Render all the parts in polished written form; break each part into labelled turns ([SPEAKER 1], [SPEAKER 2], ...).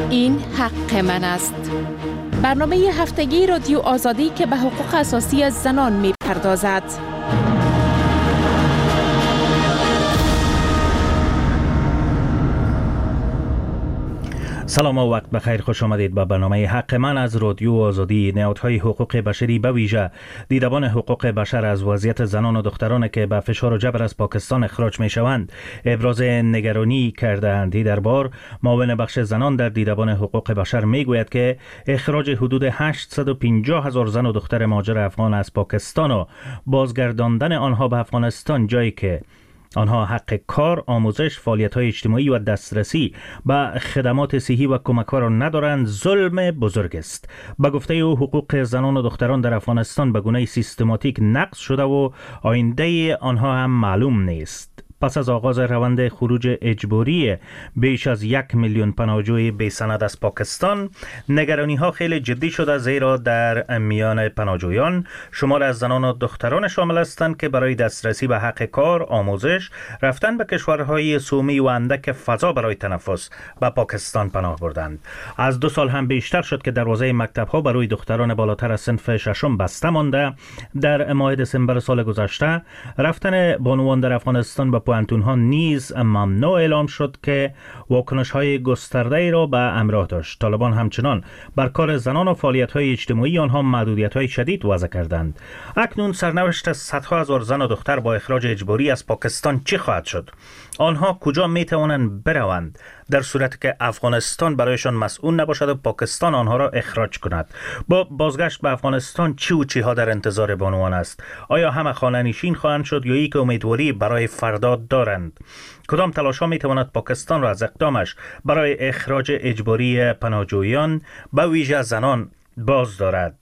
[SPEAKER 1] این حق من است. برنامه هفتگی رادیو آزادی که به حقوق اساسی زنان می‌پردازد.
[SPEAKER 2] سلام و وقت بخیر، خوش آمدید به برنامه حق من از رادیو آزادی. نهادهای حقوق بشری به ویژه دیدبان حقوق بشر از وضعیت زنان و دختران که به فشار و جبر از پاکستان اخراج می شوند ابراز نگرانی کرده‌اند. در بار معاون بخش زنان در دیدبان حقوق بشر می گوید که اخراج حدود 850,000 زن و دختر مهاجر افغان از پاکستان و بازگرداندن آنها به افغانستان، جایی که آنها حق کار، آموزش، فعالیت‌های اجتماعی و دسترسی به خدمات صحی و کمک‌ها را ندارند، ظلم بزرگ است. به گفته او حقوق زنان و دختران در افغانستان به گونه سیستماتیک نقض شده و آینده آنها هم معلوم نیست. پس از آغاز روند خروج اجباری بیش از 1,000,000 پناهجوی بی سند از پاکستان، نگرانی ها خیلی جدی شده، زیرا در میان پناهجویان شمار از زنان و دختران شامل هستند که برای دسترسی به حق کار، آموزش، رفتن به کشورهای سومی و اندک فضا برای تنفس به پاکستان پناه بردند. از 2 سال هم بیشتر شد که دروازه مکتب‌ها برای دختران بالاتر از صنف ششم بسته مانده. در ماه دسامبر سال گذشته رفتن بانوان در افغانستان به پوانتون‌ها نیز ممنوع اعلام شد که واکنش‌های گسترده‌ای را به همراه داشت. طالبان همچنان بر کار زنان و فعالیت‌های اجتماعی آنها محدودیت‌های شدید وضع کردند. اکنون سرنوشت صدها هزار زن و دختر با اخراج اجباری از پاکستان چی خواهد شد؟ آنها کجا می‌توانند بروند در صورتی که افغانستان برایشان مسئول نباشد و پاکستان آنها را اخراج کند؟ با بازگشت به افغانستان چی و چیها در انتظار بانوان است؟ آیا همه خانه‌نشین خواهند شد یا یک امیدواری برای فردا دارند؟ کدام تلاش‌ها می‌تواند پاکستان را از اقدامش برای اخراج اجباری پناهجویان به ویژه زنان باز دارد؟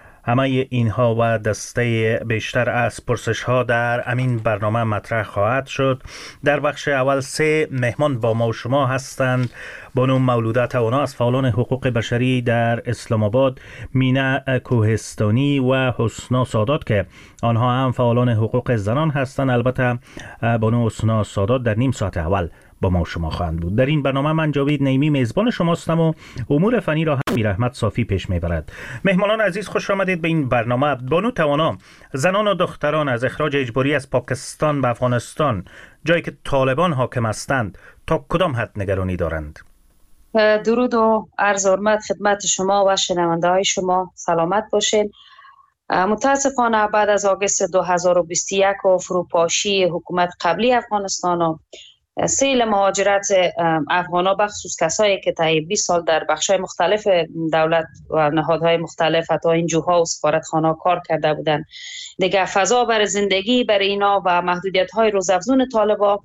[SPEAKER 2] همه اینها و دسته بیشتر از پرسش‌ها در امین برنامه مطرح خواهد شد. در بخش اول 3 مهمان با ما و شما هستند. بانو مولوده توانا از فعالان حقوق بشری در اسلام آباد، مینا کوهستانی و حسنا سادات که آنها هم فعالان حقوق زنان هستند. البته بانو حسنا سادات در نیم ساعت اول با ما و شما خواهند بود. در این برنامه من جاوید نیمی میزبان شما هستم و امور فنی را امیر احمد صافی پیش میبرد. مهمانان عزیز، خوش آمدید به این برنامه. بانو توانا، زنان و دختران از اخراج اجباری از پاکستان به افغانستان، جایی که طالبان حاکم هستند، تا کدام حد نگرانی دارند؟
[SPEAKER 3] درود و عرض حرمت خدمت شما و شنونده های شما. سلامت باشین. متاسفانه بعد از آگوست 2021 و فروپاشی حکومت قبلی افغانستان و سیل مهاجرت افغانا، بخصوص کسایی که طی 20 سال در بخش‌های مختلف دولت و نهادهای مختلف، حتی NGOها و سفارتخانه‌ها کار کرده بودند، دیگه فضا برای زندگی برای اینا و محدودیت‌های روزافزون طالبا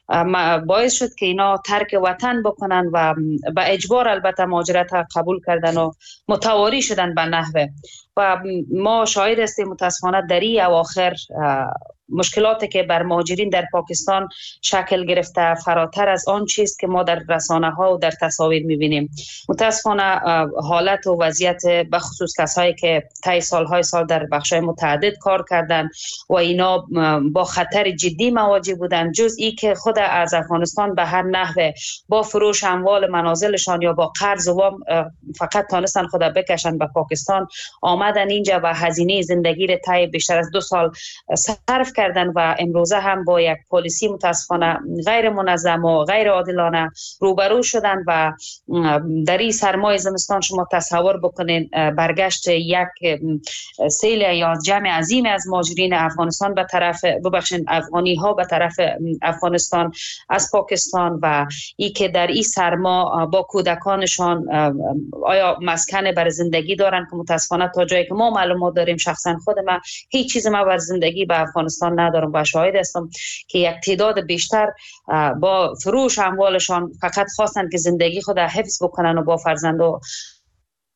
[SPEAKER 3] باعث شد که اینا ترک وطن بکنن و به اجبار البته مهاجرت قبول کردن و متواری شدن به نحوه. و ما شاهد هستیم متاسفانه در این اواخر مشکلاتی که بر مهاجرین در پاکستان شکل گرفته فراتر از آن چیست که ما در رسانه ها و در تصاویر میبینیم. متاسفانه حالت و وضعیت بخصوص کسایی که طی سالهای سال در بخش‌های متعدد کار کردن و اینا با خطر جدی مواجه بودن، جز ای که خود از افغانستان به هر نحوه با فروش اموال منازلشان یا با قرض و وام فقط تانستن خود بکشن به پاکستان، آمدن اینجا و هزینه زندگی را طی بیشتر از 2 سال صرف کردن و امروزه هم با یک پالیسی متاسفانه غیر منظم و غیر عادلانه روبرو شدن. و در این سرمای زمستان شما تصور بکنین برگشت یک سیل یا جمع عظیم از مهاجرین افغانستان به طرف افغانی ها به طرف افغانستان از پاکستان، و ای که در این سرما با کودکانشان آیا مسکن بر زندگی دارن که متاسفانه تا جایی که ما معلومات داریم، شخصا خود من هیچ چیز ما بر زندگی به افغانستان ندارم و شاهد هستم که یک تعداد بیشتر با فروش اموالشان فقط خواستن که زندگی خود حفظ بکنن و با فرزند و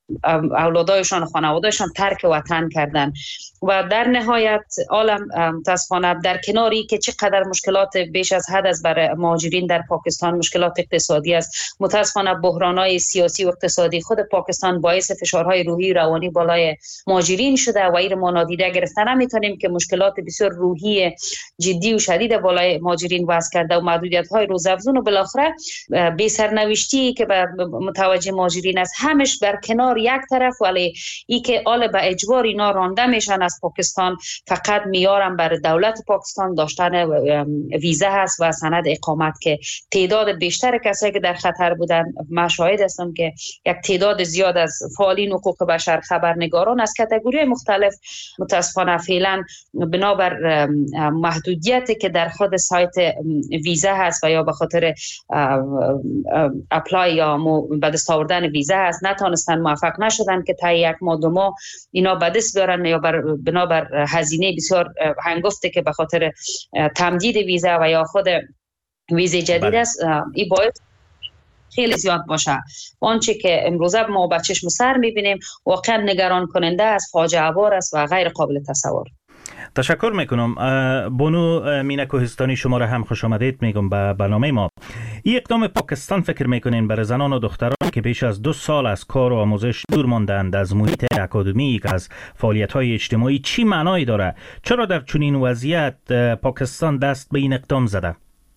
[SPEAKER 3] اولادایشان خانوادهشان ترک وطن کردن و در نهایت عالم متاسفانه در کناری که چقدر مشکلات بیش از حد از برای مهاجرین در پاکستان مشکلات اقتصادی است، متاسفانه بحران‌های سیاسی و اقتصادی خود پاکستان باعث فشارهای روحی روانی بالای مهاجرین شده و این ما نادیده گرفتن نمیتونیم که مشکلات بسیار روحی جدی و شدید بالای مهاجرین وضع کرده و محدودیت‌های روزافزون و بالاخره بی سرنوشتی که به متوجه مهاجرین است، همش بر کنار یک طرف، ولی ای که آل به اجبار اینا رانده میشن از پاکستان فقط میارم بر دولت پاکستان داشتن ویزا هست و سند اقامت که تعداد بیشتر کسایی که در خطر بودن من شاهد هستم که یک تعداد زیاد از فعالین حقوق بشر، خبرنگاران از کاتگوری مختلف متاسفانه فعلا بنابر محدودیتی که در خود سایت ویزا هست و یا به خاطر اپلای یا به دست آوردن ویزا هست نتونستن موفق نشدن که تا یک ماه دو ماه اینا به دست بیارن یا بنابر هزینه بسیار هنگفته که به خاطر تمدید ویزا و یا خود ویزا جدید است، این باید خیلی زیاد باشه. آنچه که امروزه ما با چشم سر میبینیم واقعا نگران کننده است، فاجعه بار است و غیر قابل تصور.
[SPEAKER 2] تشکر میکنم. بانو مینا کوهستانی شما را هم خوش آمدید میگم به برنامه ما. این اقدام پاکستان فکر میکنین برای زنان و دختران که بیش از 2 سال از کار و آموزش دور ماندند از محیط اکادمیک، از فعالیت‌های اجتماعی چی معنایی داره؟ چرا در چنین وضعیت پاکستان دست به این اقدام زده؟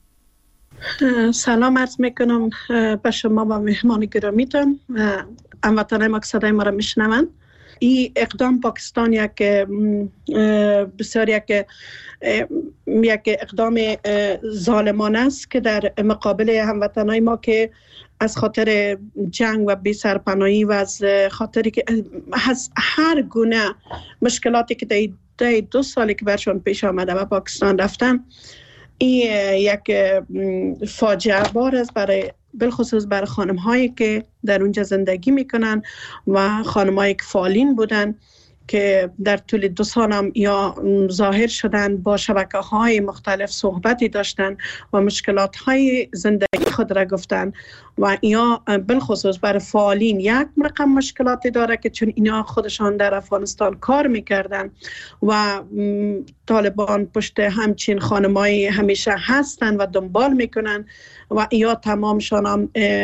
[SPEAKER 4] سلام عرض میکنم به شما و مهمان گرامیتان. هموطنان ما که صدای ما را میشنوند. این اقدام پاکستان یک بسیار یک اقدام ظالمانه است که در مقابل هموطنان ما که از خاطر جنگ و بی سرپناهی و از خاطری که از هر گونه مشکلاتی که در 2 سالی که برشان پیش آمده و پاکستان رفتن، این یک فاجعه بار است برای بالخصوص برای خانم هایی که در اونجا زندگی میکنن و خانم هایی که فعالین بودن که در طول 2 سال هم یا ظاهر شدن با شبکه های مختلف صحبتی داشتن و مشکلات های زندگی خود را گفتن و یا بالخصوص برای فعالین یک رقم مشکلاتی داره که چون اینا خودشان در افغانستان کار میکردن و طالبان پشت همچین خانمایی همیشه هستن و دنبال میکنن و یا تمامشان هم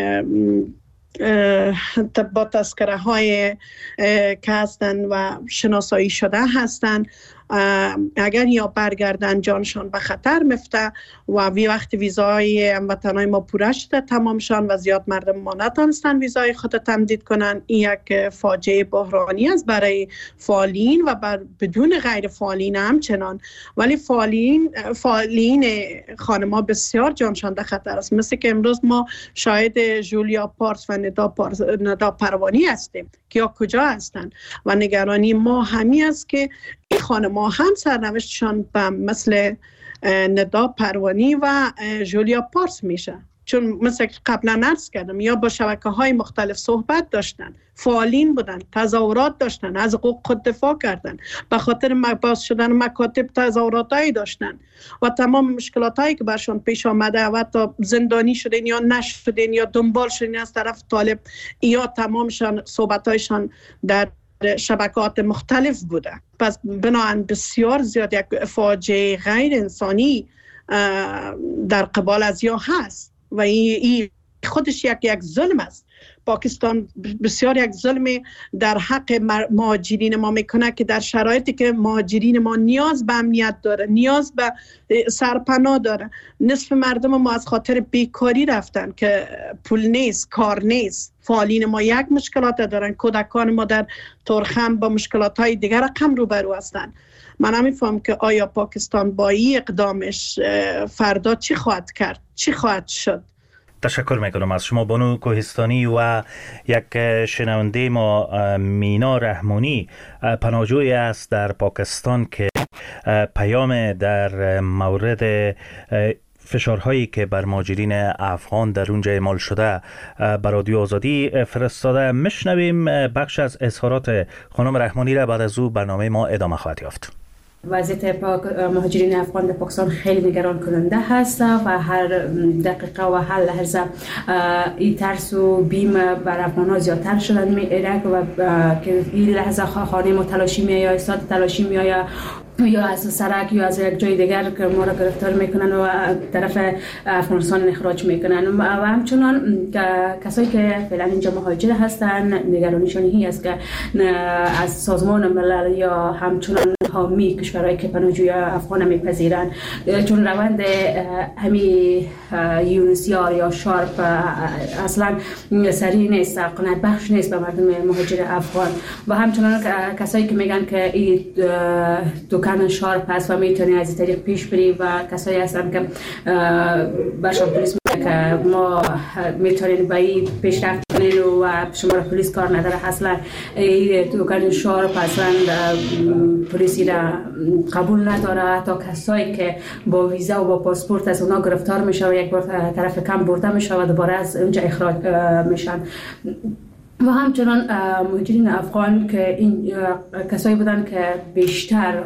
[SPEAKER 4] با تذکره های که هستن و شناسایی شده هستن، اگر یا برگردن جانشان به خطر میفته و وقت ویزای هموطنان ما پوره شده تمامشان و زیاد مردم ما نتونستن ویزای خود تمدید کنن. این یک فاجعه بحرانی است برای فعالین و بدون غیر فعالین همچنان، ولی فعالین خانما بسیار جانشان در خطر است. مثل که امروز ما شاهد جولیا پارس و ندا پروانی هستیم که یا کجا هستن و نگرانی ما همی است که این خانم‌ها هم سرنوشتشان به مثل ندا پروانی و جولیا پارس میشه، چون مثل که قبلا عرض کردم یا با شبکه‌های مختلف صحبت داشتن، فعالین بودن، تظاهرات داشتن، از حقوق خود دفاع کردن، به خاطر باز شدن مکاتب تظاهراتایی داشتن و تمام مشکلاتایی که برشون پیش آمده و تا زندانی شدن یا نشدن یا دنبال شدن از طرف طالب یا تمامشان صحبتایشان در شبکات مختلف بوده. پس بنابراین بسیار زیاد یک فاجعه غیر انسانی در قبال از یا هست و این خودش یک ظلم است. پاکستان بسیار یک ظلم در حق مهاجرین ما میکنه که در شرایطی که مهاجرین ما نیاز به امنیت داره، نیاز به سرپناه داره. نصف مردم ما از خاطر بیکاری رفتن که پول نیست، کار نیست. فعالین ما یک مشکلات دارن، کودکان ما در ترخم با مشکلات های دیگر رقم روبرو هستند. من نمیفهم که آیا پاکستان با این اقدامش فردا چی خواهد کرد، چی خواهد شد.
[SPEAKER 2] تشکر میکنم از شما بانو کوهستانی. و یک شنونده ما مینا رحمانی پناهجویی است در پاکستان که پیام در مورد فشارهایی که بر مهاجرین افغان در اونجا اعمال شده بر رادیو آزادی فرستاده. میشنویم بخش از اظهارات خانم رحمانی را، بعد از او برنامه ما ادامه خواهد یافت.
[SPEAKER 5] وضعیت مهاجرین افغان در پاکستان خیلی نگران کننده هست و هر دقیقه و هر لحظه این ترس و بیم بر افغان‌ها زیادتر شدن میره و که این لحظه خانه ما تلاشی میآید، استاد تلاشی میآید یا از سرک یا از یک جای دیگر که ما را گرفتار میکنن و طرف افغانستان اخراج میکنن و همچنان کسایی که فعلا اینجا مهاجر هستن نگرانیشان این است که از سازمان ملل یا همچنان حامی کشورهایی که پناهجوی افغان میپذیرن چون روند همی یونسیار یا شارپ اصلا سریع نیست، قناعت بخش نیست به مردم مهاجر افغان و همچنان کسایی که میگن که این دکان شارپ هست و میتونی از این طریق پیش بری و کسایی هستن که برشان پلیس میگه که ما میتونیم به این پیشرفت کنین و شما را پلیس کار نداره. اصلا این دکان شارپ اصلا پلیسی را قبول نداره. حتی کسایی که با ویزا و با پاسپورت از اونا گرفتار میشه و یک بار طرف کم برده میشه و دوباره از اونجا اخراج میشن. و همچنان مهاجرین افغان که این کسایی بودن که بیشتر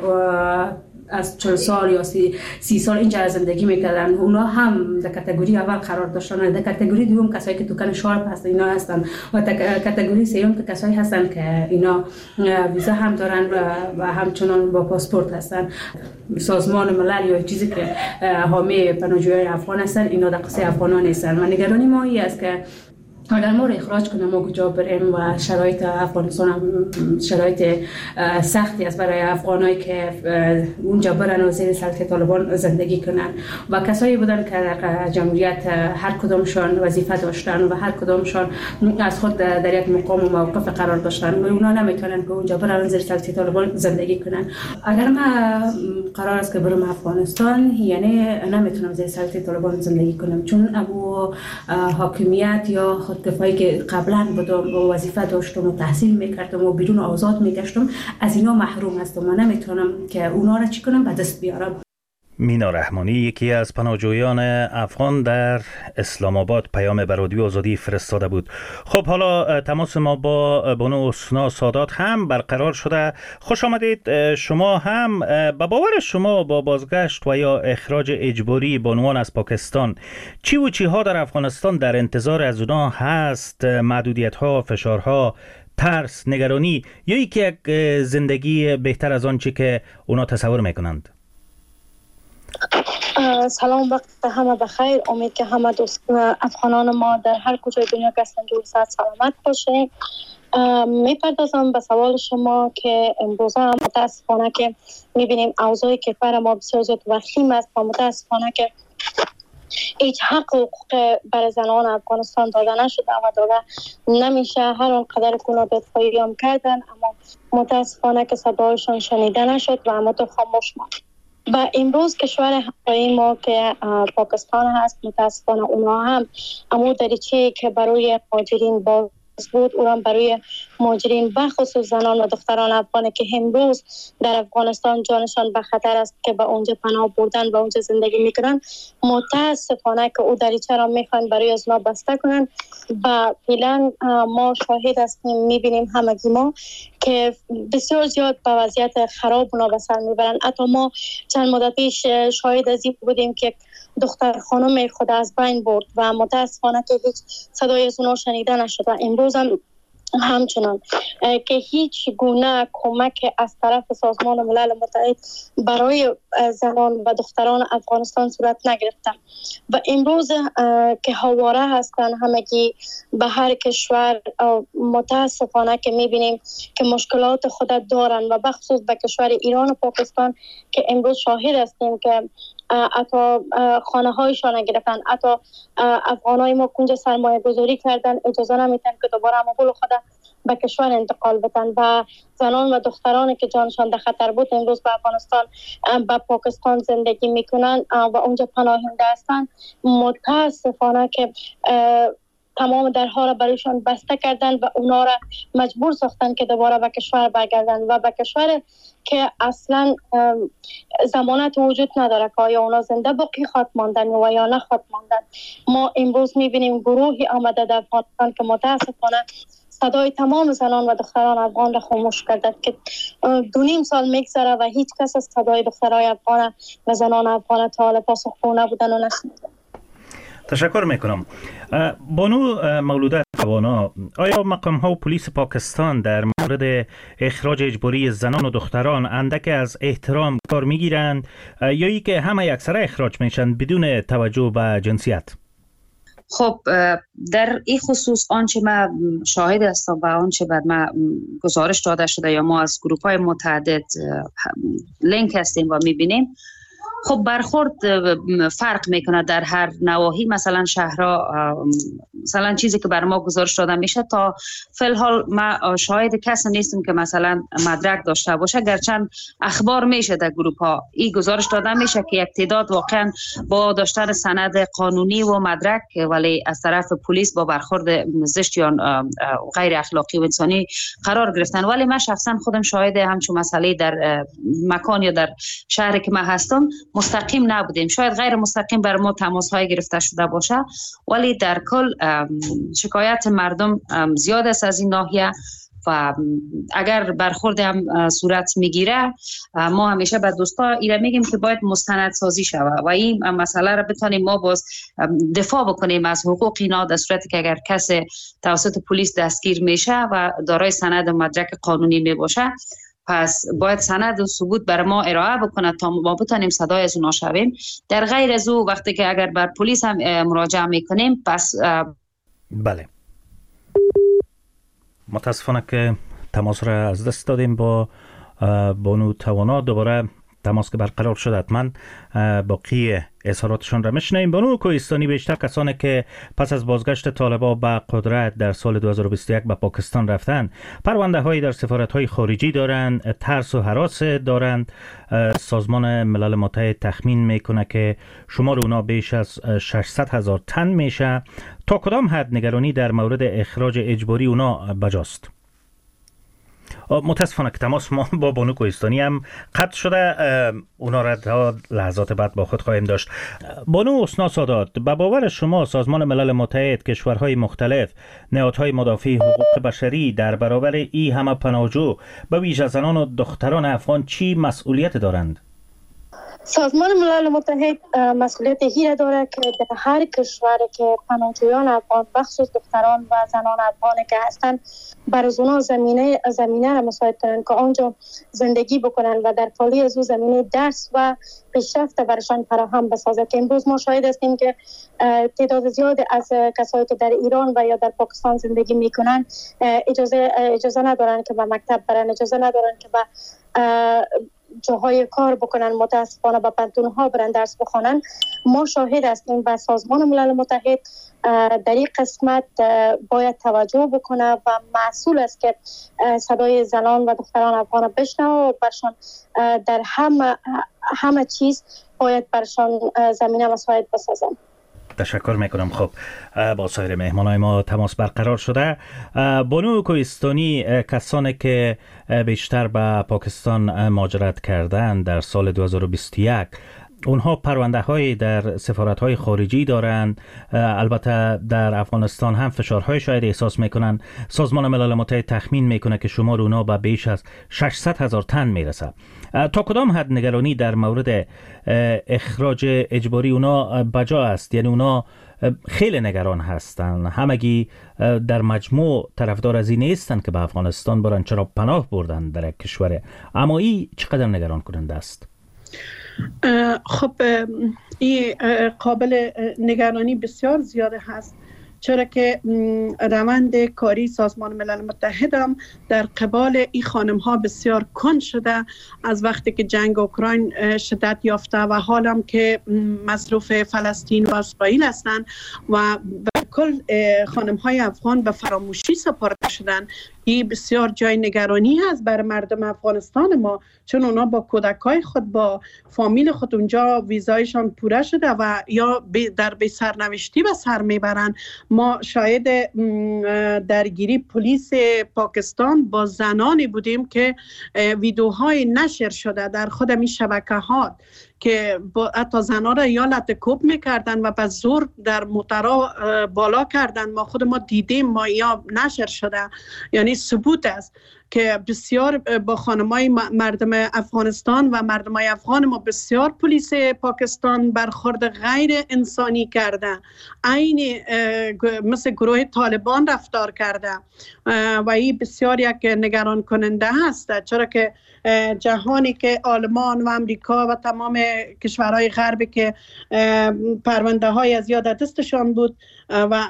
[SPEAKER 5] از 40 سال یا 30 سال اینجا زندگی میکردن، اونا هم در کاتگوری اول قرار داشتن. در کاتگوری دوم کسایی که دکان شارپ هستن اینا هستن و کاتگوری سوم که کسایی هستن که اینا ویزا هم دارن و همچنان با پاسپورت هستن. سازمان ملل یا چیزی که حامی پناهجویان افغان هستن اینا در قصه افغانان نیستن و نگرانی ما این است که اگر ما رو اخراج کنیم ما کجا بریم و شرایط افغانستان هم شرایط سختی است برای افغانایی که اونجا برن و زیر سلطه طالبان زندگی کنن و کسایی بودن که در جمهوریت هر کدامشان وظیفه داشتن و هر کدامشان از خود در یک مقام و موقف قرار داشتن و اونا نمیتونن که اونجا برن زیر سلطه طالبان زندگی کنن. اگر ما قرار است که برم افغانستان یعنی نمیتونم زیر سلطه طالبان زندگی کنم چون ابو حاکمیت یا دفاعی که قبلا بودم و وظیفه داشتم و تحصیل میکردم و بدون آزاد میگشتم از اینا محروم هستم و نمیتونم که اونا را چی کنم به دست بیارم.
[SPEAKER 2] مینا رحمانی یکی از پناهجویان افغان در اسلام آباد پیام به رادیو آزادی فرستاده بود. خب حالا تماس ما با بانو حسنا سادات هم برقرار شده. خوش آمدید. شما هم به باور شما با بازگشت و یا اخراج اجباری بانوان از پاکستان چی و چی ها در افغانستان در انتظار از اونا هست؟ محدودیت ها، فشارها، ترس، نگرانی یا یک زندگی بهتر از آنچه که اونا تصور میکنند؟
[SPEAKER 6] سلام، وقت همه بخیر. امید که همه دوستان افغانان ما در هر کجای دنیا که هستند جور صحت سلامت باشه. میپردازم به سوال شما که امروزه هم متاسفانه که میبینیم اوضاع کشور ما بسیار زیاد وخیم است و متاسفانه که هیچ حق و حقوق برای زنان افغانستان داده نشده و داده نمیشه. هر آنقدر کنه دفاعی هم کردن اما متاسفانه که صدایشان شنیده نشد و اما تو خاموش ماند. و امروز کشور همسایه ما که پاکستان هست متاسفانه اونا هم اما دریچه که برای مهاجرین باز بود او هم برای مهاجرین بخصوص زنان و دختران افغان که امروز در افغانستان جانشان به خطر است که به اونجا پناه بردن و اونجا زندگی میکنن متاسفانه که او دریچه را میخوان برای از ما بسته کنن و فعلا ما شاهد هستیم میبینیم همگی ما که بسیار زیاد به وضعیت خراب اونا به سر میبرن. حتی ما چند مدت پیش شاهد از این بودیم که دختر خانم خود از بین برد و متاسفانه که هیچ صدای از اونا شنیده نشده. امروز هم همچنان که هیچ گونه کمک از طرف سازمان ملل متحد برای زنان و دختران افغانستان صورت نگرفته و امروز که حواره هستن همگی به هر کشور متاسفانه که میبینیم که مشکلات خود دارن و بخصوص به کشور ایران و پاکستان که امروز شاهد هستیم که حتی خانه هایشان نگرفتن، حتی افغانای ما کنج سرمایه گذاری کردن اجازه نمیتن که دوباره مقول خود به کشور انتقال بدن و زنان و دخترانی که جانشان در خطر بود امروز به افغانستان به پاکستان زندگی میکنن و اونجا پناهنده هستن. متاسفانه که تمام درها را برایشان بسته کردن و اونا را مجبور ساختن که دوباره به کشور برگردن و به کشور که اصلا ضمانت وجود نداره که آیا اونا زنده باقی خواهد ماندن و یا نخواهد ماندن. ما امروز میبینیم گروهی آمده در افغانستان که متاسفانه صدای تمام زنان و دختران افغان را خاموش کرده که 2.5 سال میگذره و هیچ کس از صدای دخترای افغان و زنان افغان تا حالا پاسخگو نبودن و نشنیدن.
[SPEAKER 2] تشکر میکنم. بانو مولوده توانا، آیا مقام ها و پلیس پاکستان در مورد اخراج اجباری زنان و دختران اندک از احترام کار میگیرند یا ای که همه اکثر اخراج میشن بدون توجه به جنسیت؟
[SPEAKER 3] خب در این خصوص آنچه ما شاهد هستم و آنچه بر ما گزارش داده شده یا ما از گروپ های متعدد لینک هستیم و میبینیم، خب برخورد فرق میکنه در هر نواحی. مثلا شهرها، مثلا چیزی که بر ما گزارش داده میشه تا فی الحال ما شاهد کسی نیستیم که مثلا مدرک داشته باشه، گرچند اخبار میشه در گروپ ها این گزارش داده میشه که یک تعداد واقعا با داشتن سند قانونی و مدرک ولی از طرف پلیس با برخورد زشت یا غیر اخلاقی و انسانی قرار گرفتن. ولی من شخصا خودم شاهد همچون مسئله در مکان یا در شهری که من هستم مستقیم نبودیم. شاید غیر مستقیم بر ما تماس های گرفته شده باشه، ولی در کل شکایت مردم زیاد است از این ناحیه و اگر برخورد هم صورت میگیره ما همیشه به دوستا ایره میگیم که باید مستند سازی شود و این مسئله را بتانیم ما باز دفاع بکنیم از حقوق اینا، در صورتی که اگر کسی توسط پلیس دستگیر میشه و دارای سند و مدرک قانونی میباشه، پس باید سند و ثبوت بر ما ارائه بکنه تا ما بتانیم صدای از اونا شویم. در غیر از او وقتی که اگر بر پلیس هم مراجعه میکنیم پس
[SPEAKER 2] بله. متاسفانه که تماس را از دست دادیم با بانو توانا. دوباره تماس که برقرار شد حتما باقی اظهاراتشان را میشنویم. بانو کوهستانی، بیشتر کسانی که پس از بازگشت طالبان به قدرت در سال 2021 به پاکستان رفتن پرونده هایی در سفارت های خارجی دارند، ترس و هراس دارند. سازمان ملل متحد تخمین میکنه که شمار اونا بیش از 600,000 تن میشه. تا کدام حد نگرانی در مورد اخراج اجباری اونا بجاست؟ متاسفانه که تماس ما با بانو کوهستانی هم قطع شده، اونا را تا لحظات بعد با خود خواهیم داشت. بانو حسنا سادات، به باور شما سازمان ملل متحد، کشورهای مختلف، نهادهای مدافع حقوق بشری در برابر این همه پناهجو به ویژه زنان و دختران افغان چی مسئولیت دارند؟
[SPEAKER 6] سازمان ملل متحد مسئولیت هی داره که در هر کشوری که پناهجویان افغان بخصوص دختران و زنان افغان که هستن بر از اونا زمینه را مساعد کنن که آنجا زندگی بکنن و در پالی از او زمینه درس و پیشرفت برشان فراهم بسازه. که امروز ما شاهد هستیم که تعداد زیاد از کسایی که در ایران و یا در پاکستان زندگی میکنن اجازه ندارن که به مکتب برن، اجازه ندارن که به جاهای کار بکنن، متاسفانه به پنتونها برن درس بخونن. ما شاهد هستیم و سازمان ملل متحد در این قسمت باید توجه بکنه و مسئول است که صدای زنان و دختران افغان بشنوه و برشان در همه چیز باید برشان زمینه مساعد بسازن.
[SPEAKER 2] تشکر میکنم. خب با سایر مهمانای ما تماس برقرار شده. بانو کوهستانی، کسانی که بیشتر به پاکستان مهاجرت کردن در سال 2021 اونها پرونده های در سفارت های خارجی دارند. البته در افغانستان هم فشارهای شاید احساس میکنن. سازمان ملل متحد تخمین میکنه که شمار اونا به بیش از 600,000 تن میرسه. تا کدام حد نگرانی در مورد اخراج اجباری اونا بجا است؟ یعنی اونا خیلی نگران هستن، همگی در مجموع طرفدار از این نیستن که به افغانستان برن، چرا پناه بردن در یک کشور، اما این چقدر نگران کننده است؟
[SPEAKER 4] خب این قابل نگرانی بسیار زیاده هست، چرا که روند کاری سازمان ملل متحد هم در قبال این خانم ها بسیار کند شده از وقتی که جنگ اوکراین شدت یافته و حالم که مصروف فلسطین و اسرائیل هستند و کل خانم های افغان به فراموشی سپرده شدن. این بسیار جای نگرانی هست بر مردم افغانستان ما، چون اونا با کودکای خود، با فامیل خود اونجا ویزایشان پوره شده و یا در بی سرنوشتی به سر میبرن. ما شاید درگیری پلیس پاکستان با زنانی بودیم که ویدیوهای نشر شده در خود می شبکه‌ها که حتی زنها را یا لطکوب میکردن و به زور در موترها بالا کردن. ما خود ما دیدیم، ما یا نشر شده، یعنی ثبوت است که بسیار با خانمای مردم افغانستان و مردمای افغان ما بسیار پلیس پاکستان برخورد غیر انسانی کرده، عین مثل گروه طالبان رفتار کرده و این بسیار یک نگران کننده هست، چرا که جهانی که آلمان و امریکا و تمام کشورهای غربی که پرونده های از یاد دستشان بود و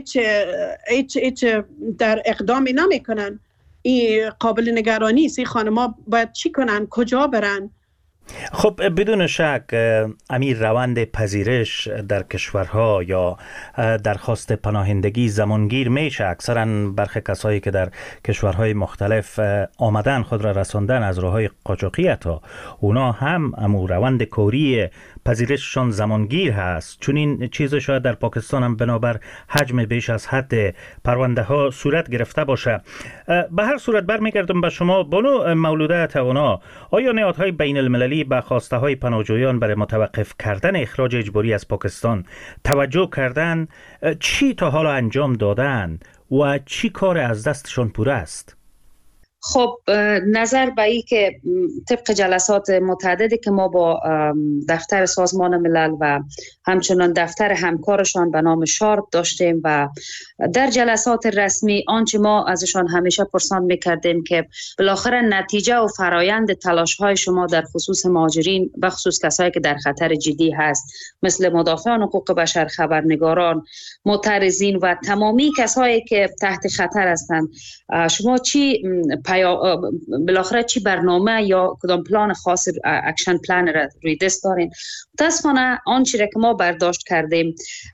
[SPEAKER 4] هیچ در اقدامی نمی کنن، این قابل نگرانی است. این خانم‌ها باید چی کنن؟ کجا برن؟
[SPEAKER 2] خب بدون شک امیر روند پذیرش در کشورها یا درخواست پناهندگی زمانگیر میشه. اکثرا برخی کسایی که در کشورهای مختلف آمدن خود را رساندن از راههای قاچاقی، تا اونا هم امو روند کوری پذیرششان زمانگیر هست. چون این چیز شاید در پاکستان هم بنابر حجم بیش از حد پرونده ها صورت گرفته باشه. به هر صورت برمیگردم به شما بانو مولوده توانا. آیا نهادهای بین المللی به خواسته های پناهجویان برای متوقف کردن اخراج اجباری از پاکستان توجه کردن؟ چی تا حالا انجام دادن و چی کار از دستشان پوره است؟
[SPEAKER 3] خب نظر به این که طبق جلسات متعددی که ما با دفتر سازمان ملل و همچنان دفتر همکارشان به نام شارپ داشتیم و در جلسات رسمی آنچه ما ازشان همیشه پرسان میکردیم که بالاخره نتیجه و فرایند تلاش های شما در خصوص مهاجرین، به خصوص کسایی که در خطر جدی هست مثل مدافعان حقوق بشر، خبرنگاران، معترضین و تمامی کسایی که تحت خطر هستند، شما چی بالاخره چی برنامه یا کدام پلان خاص، اکشن پلان را روی دست دارین؟ متاسفانه آنچه را که ما برداشت کردیم،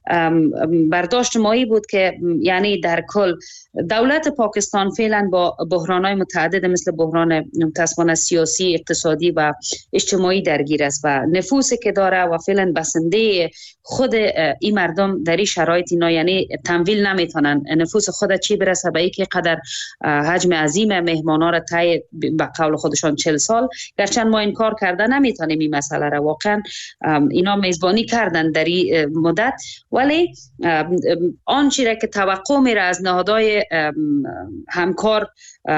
[SPEAKER 3] برداشت مایی بود که یعنی در کل دولت پاکستان فعلا با بحران‌های متعدد مثل بحران متاسفانه سیاسی، اقتصادی و اجتماعی درگیر است و نفوذی که داره و فعلا بسنده خود این مردم در این شرایط اینا، یعنی تمویل نمیتونن نفوذ خود چی برسه به اینکه قدر حجم عظیم مهمانا را طی به قول خودشان 40 سال، گرچند ما این کار کرده نمیتونیم این مسئله را، واقعا اینا میزبانی کردن در این مدت، ولی آنچه را که توقع میره از نهادهای همکار،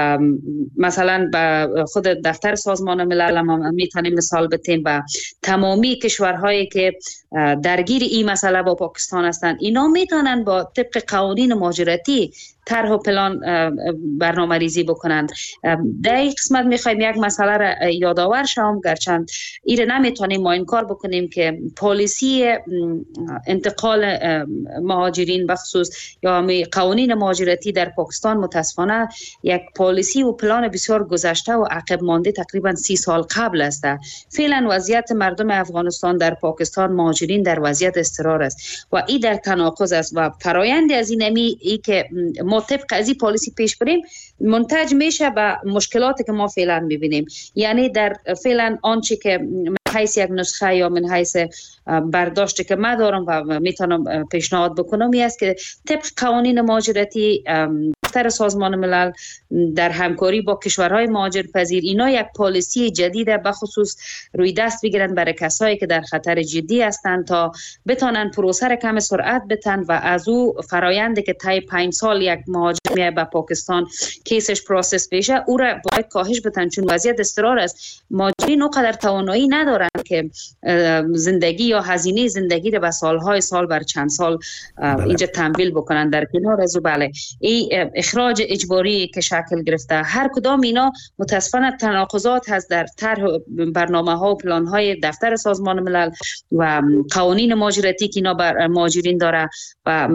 [SPEAKER 3] مثلا به خود دفتر سازمان ملل هم میتونیم مثال بتیم و تمامی کشورهایی که درگیر این مسئله با پاکستان هستند، اینا میتونن با طبق قوانین مهاجرتی طرح و پلان برنامه ریزی بکنند. در این قسمت میخوایم یک مسئله را یادآور شوم، گرچند ایره نمیتونیم ما این کار بکنیم که پالیسی انتقال مهاجرین بخصوص یا قوانین مهاجرتی در پاکستان متاسفانه یک پالیسی و پلان بسیار گذشته و عقب مانده تقریبا 30 سال قبل است. فعلا وضعیت مردم افغانستان در پاکستان، مهاجرین در وضعیت اضطرار است و این در تناقض است و فرایند از این که ما طبق از این پالیسی پیش بریم منتج میشه به مشکلاتی که ما فعلا میبینیم. یعنی در فعلا آنچه که من حیث یک نسخه یا من حیث برداشتی که من دارم و میتونم پیشنهاد بکنم این است که طبق قوانین مهاجرتی دفتر سازمان ملل در همکاری با کشورهای مهاجرپذیر اینا یک پالیسی جدید به خصوص روی دست بگیرن برای کسایی که در خطر جدی هستند تا بتونن پروسه را کم سرعت بدن و از او فرایندی که طی 5 سال یک مهاجر میاد به پاکستان کیسش پروسس بشه او را باید کاهش بدن، چون وضعیت اضطرار است. مهاجرین اونقدر توانایی ندارن که زندگی یا هزینه زندگی را به سالهای سال بر چند سال اینجا تمویل بکنن. در کنار از بله این اخراج اجباری که شکل گرفته، هر کدام اینا متاسفانه تناقضات هست در طرح برنامه ها و پلان های دفتر سازمان ملل و قوانین مهاجرتی که اینا بر مهاجرین داره و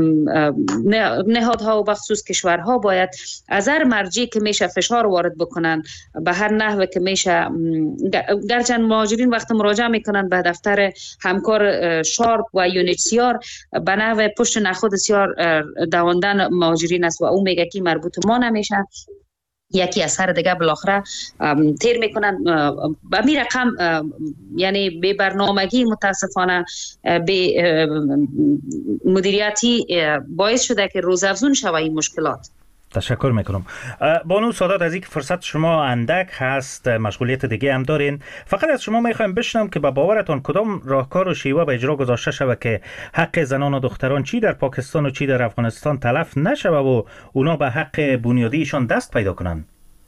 [SPEAKER 3] نهادها و بخصوص کشورها باید از هر مرجعی که میشه فشار وارد بکنن به هر نحوه که میشه. گرچند مهاجرین وقت مراجعه میکنن به دفتر همکار شارپ و UNHCR به نحوه پشت نخود سیار دواندن مهاجرین است و اون میگه که مربوط ما نمیشه، یکی از سر دیگه بالاخره تیر میکنن به می رقم، یعنی به برنامگی متاسفانه به مدیریتی باعث شده که روزافزون شوه این مشکلات.
[SPEAKER 2] تشکر میکنم. بانو سادات، از اینکه فرصت شما اندک هست، مشغولیت دیگه هم دارین، فقط از شما میخوایم بشنوم که با باورتان کدام راهکار و شیوه به اجرا گذاشته شود که حق زنان و دختران چی در پاکستان و چی در افغانستان تلف نشود و اونا به حق بنیادیشان دست پیدا کنن؟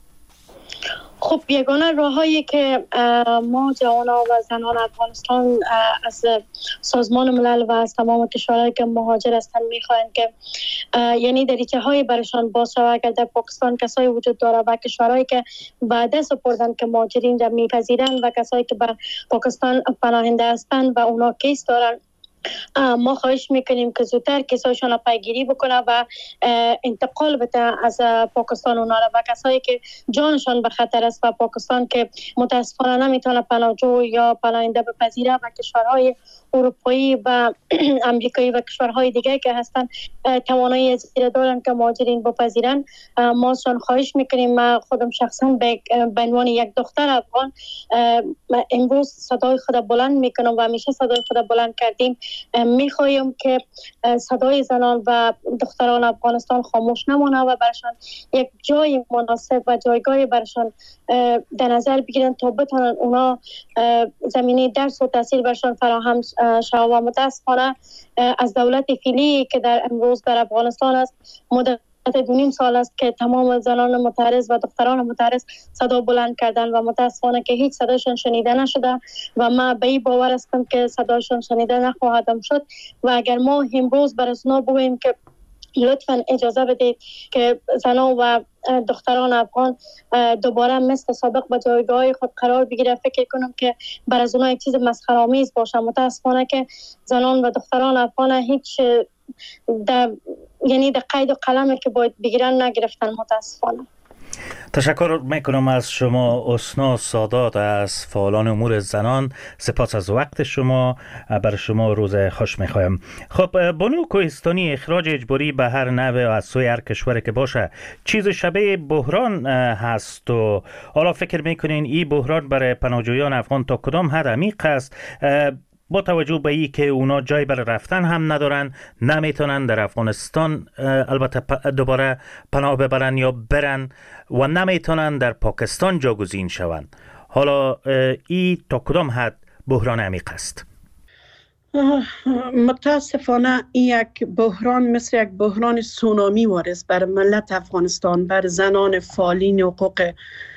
[SPEAKER 6] خب یگانه راهایی که ما جوانان و زنان افغانستان از سازمان ملل و از تمام کشورهایی که مهاجر هستند میخواهند که یعنی دریچه های برشان باز شود. اگر در پاکستان کسایی وجود داره و کشورهایی که بعد سپردن که مهاجرین را میپذیرند و کسایی که به پاکستان پناهنده هستند و اونا کیس دارن، ما خواهش میکنیم که زودتر کسایشان را پیگیری بکنه و انتقال بده از پاکستان اونا را، و کسایی که جانشان به خطر است و پاکستان که متاسفانه نمیتونه پناهجو یا پناهنده بپذیره و کشورهای اروپایی و امریکایی و کشورهای دیگه که هستن توانایی زیاده دارن که مهاجرین بپذیرن، ما شان خواهش میکنیم. ما خودم شخصا به عنوان یک دختر افغان امروز صدای خود بلند میکنم و همیشه صدای خود بلند کردیم. میخوایم که صدای زنان و دختران افغانستان خاموش نمونه و برشان یک جای مناسب و جایگاه برشان در نظر بگیرن تا بتونن اونا زمینه درس و تحصیل برشان فراهم شود. و متاسفانه از دولت فعلی که در امروز در افغانستان است مدت 2.5 سال است که تمام زنان معترض و دختران معترض صدا بلند کردن و متاسفانه که هیچ صداشون شنیده نشده و ما به این باور هستم که صداشون شنیده نخواهد شد. و اگر ما امروز بر اساس بگوییم که لطفاً اجازه بدید که زنان و دختران افغان دوباره مثل سابق با جایگاه خود قرار بگیره، فکر کنم که بر از اونها یک چیز مسخره‌آمیز باشه. متاسفانه که زنان و دختران افغان هیچ یعنی در قید و قلمی که باید بگیرن نگرفتن متاسفانه.
[SPEAKER 2] تشکر میکنم از شما اسنا سادات از فعالان امور زنان. سپاس از وقت شما. برای شما روز خوش میخوایم. خب بانو کوهستانی، اخراج اجباری به هر نوع از سوی هر کشوری که باشه چیز شبیه بحران هست و حالا فکر میکنین این بحران برای پناهجویان افغان تا کدام حد عمیق است، با توجه به این که اونا جای برای رفتن هم ندارن، نمیتونن در افغانستان البته دوباره پناه ببرن یا برن و نمیتونن در پاکستان جاگزین شوند. حالا این تا کدام حد بحران عمیق است؟
[SPEAKER 4] متاسفانه این یک بحران مثل یک بحران سونامی وارث بر ملت افغانستان، بر زنان فعالین حقوق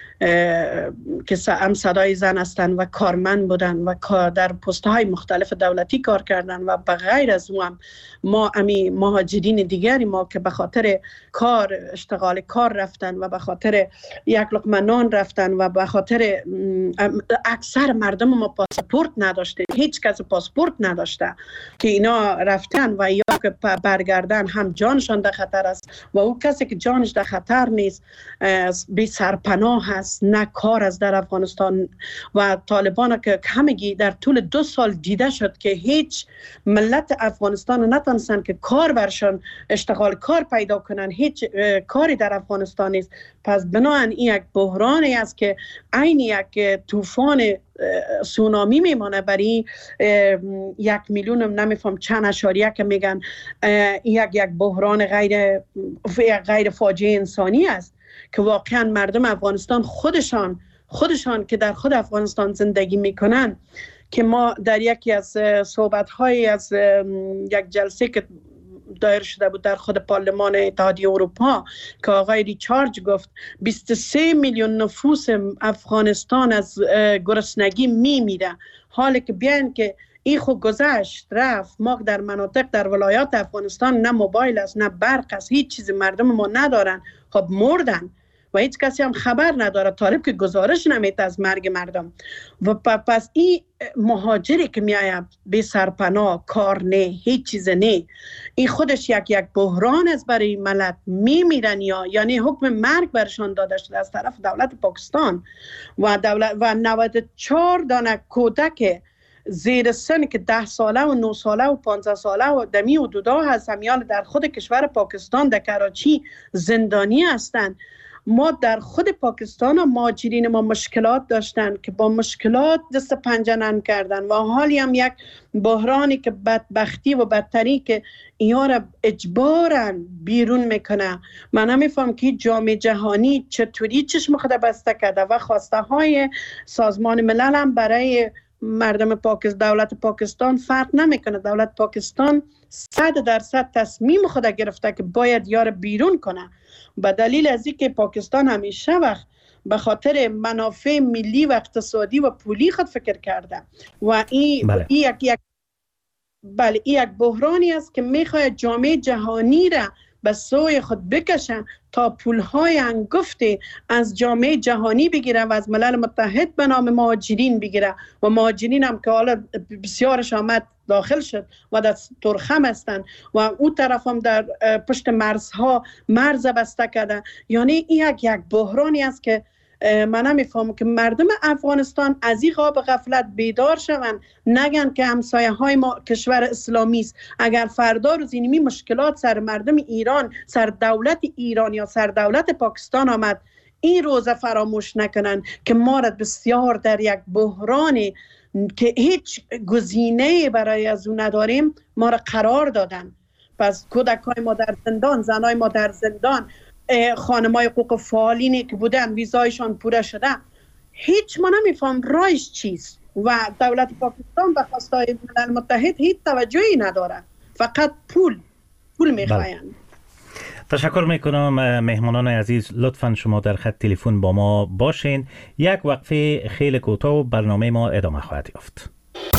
[SPEAKER 4] که هم صدای زن هستند و کارمند بودن و در پست‌های مختلف دولتی کار کردن و بغیر از اون هم ما امی مهاجرین دیگری ما که به خاطر کار اشتغال کار رفتن و به خاطر یک لقمه نان رفتن و به خاطر اکثر مردم ما پاسپورت نداشته، هیچ کس پاسپورت نداشته که اینا رفتن و یا که برگردن هم جانشان در خطر است و اون کسی که جانش در خطر نیست بی سرپناه هست، نه کار از در افغانستان. و طالبان که همگی در طول 2 سال دیده شد که هیچ ملت افغانستان نتونستن که کار برشان اشتغال کار پیدا کنن، هیچ کاری در افغانستان نیست. پس بنابراین این یک بحرانی است که عین یک طوفان سونامی میمانه برای 1 میلیون نمیفهم چند اشاریه که میگن یک بحران غیر فاجعه انسانی است که واقعا مردم افغانستان خودشان که در خود افغانستان زندگی میکنن، که ما در یکی از صحبت‌های از یک جلسه که دایر شده بود در خود پارلمان اتحادیه اروپا که آقای ریچارد گفت 23 میلیون نفوس افغانستان از گرسنگی میمیره، حالی که بیان که این خود گذشت رفت، ما در مناطق در ولایات افغانستان نه موبایل است نه برق است، هیچ چیز مردم ما ندارن، خب مردن و هیچ کسی هم خبر نداره، طالب که گزارش نمیده از مرگ مردم. و پس این مهاجری که میآید بی سرپناه، کار نه، هیچ چیز نه، این خودش یک بحران است برای ملت. میمیرن یعنی حکم مرگ برشان داده شده از طرف دولت پاکستان و 94 دانه کودک زیر سن که 10 ساله و 9 ساله و 15 ساله و دمی حدودا هست، همیان در خود کشور پاکستان در کراچی زندانی هستند ما در خود پاکستان مهاجرین ما مشکلات داشتن که با مشکلات دست پنجه نرم کردن و حالی هم یک بحرانی که بدبختی و بدتری که اینا را اجباراً بیرون میکنه. من نمیفهم که جامعه جهانی چطوری چشم خود بسته کرده و خواسته های سازمان ملل هم برای مردم دولت پاکستان فرق نمیکنه. دولت پاکستان 100% تصمیم خود گرفته که باید یار بیرون کنه، به دلیل از اینکه پاکستان همیشه وقت به خاطر منافع ملی و اقتصادی و پولی خود فکر کرده و این یک بحرانی است که میخواد جامعه جهانی را به سوی خود بکشن تا پولهای انگفتی از جامعه جهانی بگیره و از ملل متحد به نام مهاجرین بگیره و مهاجرین هم که حالا بسیارش آمد داخل شد و در ترخم هستند و اون طرف هم در پشت مرزها مرز بسته کرده. یعنی این یک بحرانی است که من نمیفهمم که مردم افغانستان از این خواب غفلت بیدار شوند، نگن که همسایه های ما کشور اسلامی است. اگر فردا روز اینمی مشکلات سر مردم ایران، سر دولت ایران یا سر دولت پاکستان آمد، این روز فراموش نکنن که ما را بسیار در یک بحرانی که هیچ گزینه برای از اون نداریم ما را قرار دادن. پس کودکای ما در زندان، زنای ما در زندان، خانمای حقوق فعالینی که بودن ویزایشان پوره شده، هیچ ما نمیفهم رایش چیست و دولت پاکستان به خواستای ملل متحد هیچ توجهی نداره، فقط پول میخواین.
[SPEAKER 2] تشکر میکنم مهمانان عزیز، لطفا شما در خط تلفن با ما باشین. یک وقفه خیلی کوتاه و برنامه ما ادامه خواهد یافت.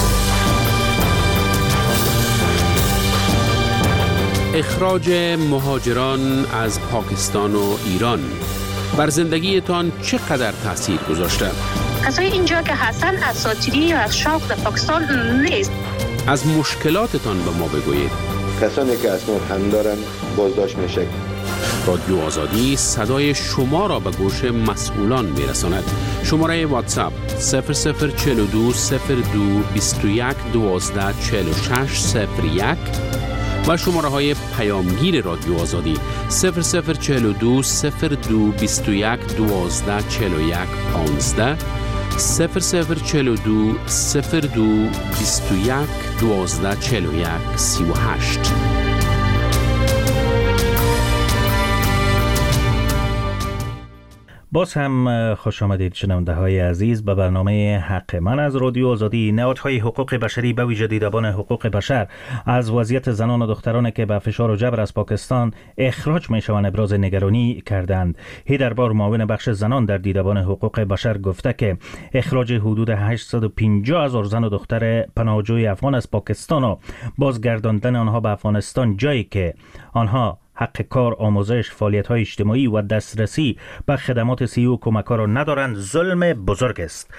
[SPEAKER 7] اخراج مهاجران از پاکستان و ایران بر زندگیتان چقدر تاثیر گذاشته؟
[SPEAKER 8] کسای اینجا که هستن اساطیری یا از شوق در پاکستان نیست.
[SPEAKER 7] از مشکلاتتان به ما بگویید.
[SPEAKER 9] کسانی که اسناد هم دارن بازداشت میشه.
[SPEAKER 7] رادیو آزادی صدای شما را به گوش مسئولان میرساند. شماره واتساپ 0042 02 21 12 46 01 و شماره های پیامگیر رادیو آزادی 0042 02 21 12 41 15 0042 02 21 12 41 38.
[SPEAKER 2] باز هم خوش آمدید شنونده های عزیز به برنامه حق من از رادیو آزادی. نهادهای حقوق بشری به ویژه دیدبان حقوق بشر از وضعیت زنان و دختران که به فشار و جبر از پاکستان اخراج می شوند ابراز نگرانی کردند. هیدربار معاون بخش زنان در دیدبان حقوق بشر گفته که اخراج حدود 850,000 زن و دختر پناهجوی افغان از پاکستان و بازگرداندن آنها به افغانستان، جایی که آنها حق کار، آموزش، فعالیت‌های اجتماعی و دسترسی به خدمات صحی و کمک‌ها را ندارند، ظلم بزرگ است.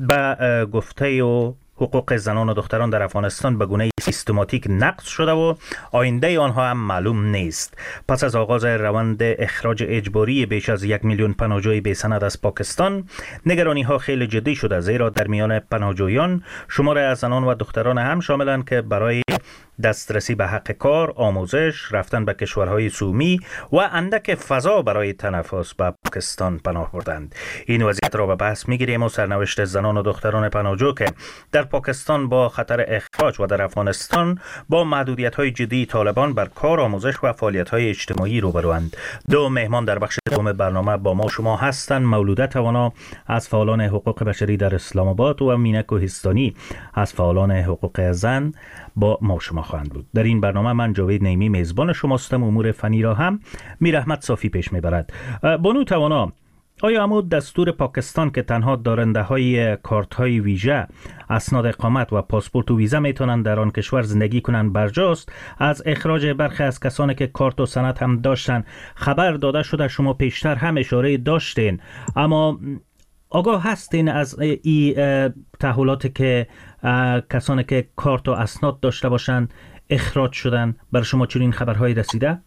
[SPEAKER 2] به گفته و حقوق زنان و دختران در افغانستان به گونه سیستماتیک نقض شده و آینده آنها هم معلوم نیست. پس از آغاز روند اخراج اجباری بیش از 1 میلیون پناهجوی بی سند از پاکستان، نگرانی ها خیلی جدی شده، زیرا در میان پناهجویان شمار از زنان و دختران هم شاملند که برای دسترسی به حق کار، آموزش، رفتن به کشورهای سومی و اندک فضا برای تنفس به پاکستان پناه بردند. این وضعیت را به بحث می‌گیریم و سرنوشت زنان و دختران پناهجو که در پاکستان با خطر اخراج و در افغانستان با محدودیت‌های جدی طالبان بر کار، آموزش و فعالیت‌های اجتماعی روبروند. دو مهمان در بخش دوم برنامه با ما شما هستند. مولوده توانا از فعالان حقوق بشری در اسلام آباد و مینه کوهستانی از فعالان حقوق زن با ما شما خواهند بود. در این برنامه من جاوید نیمی میزبان شماستم. امور فنی را هم میرحمت صافی پیش میبرد. بانو توانا، آیا عمود دستور پاکستان که تنها دارنده های کارت های ویژه، اسناد اقامت و پاسپورت و ویزا میتونن در آن کشور زندگی کنند برجاست؟ از اخراج برخی از کسانی که کارت و سند هم داشتن خبر داده شده، شما پیشتر هم اشاره داشتین، اما آگاه هستین از این تحولاتی که کسانی که کارت و اسناد داشته باشند اخراج شدن؟ بر شما چنین خبرهایی رسیده؟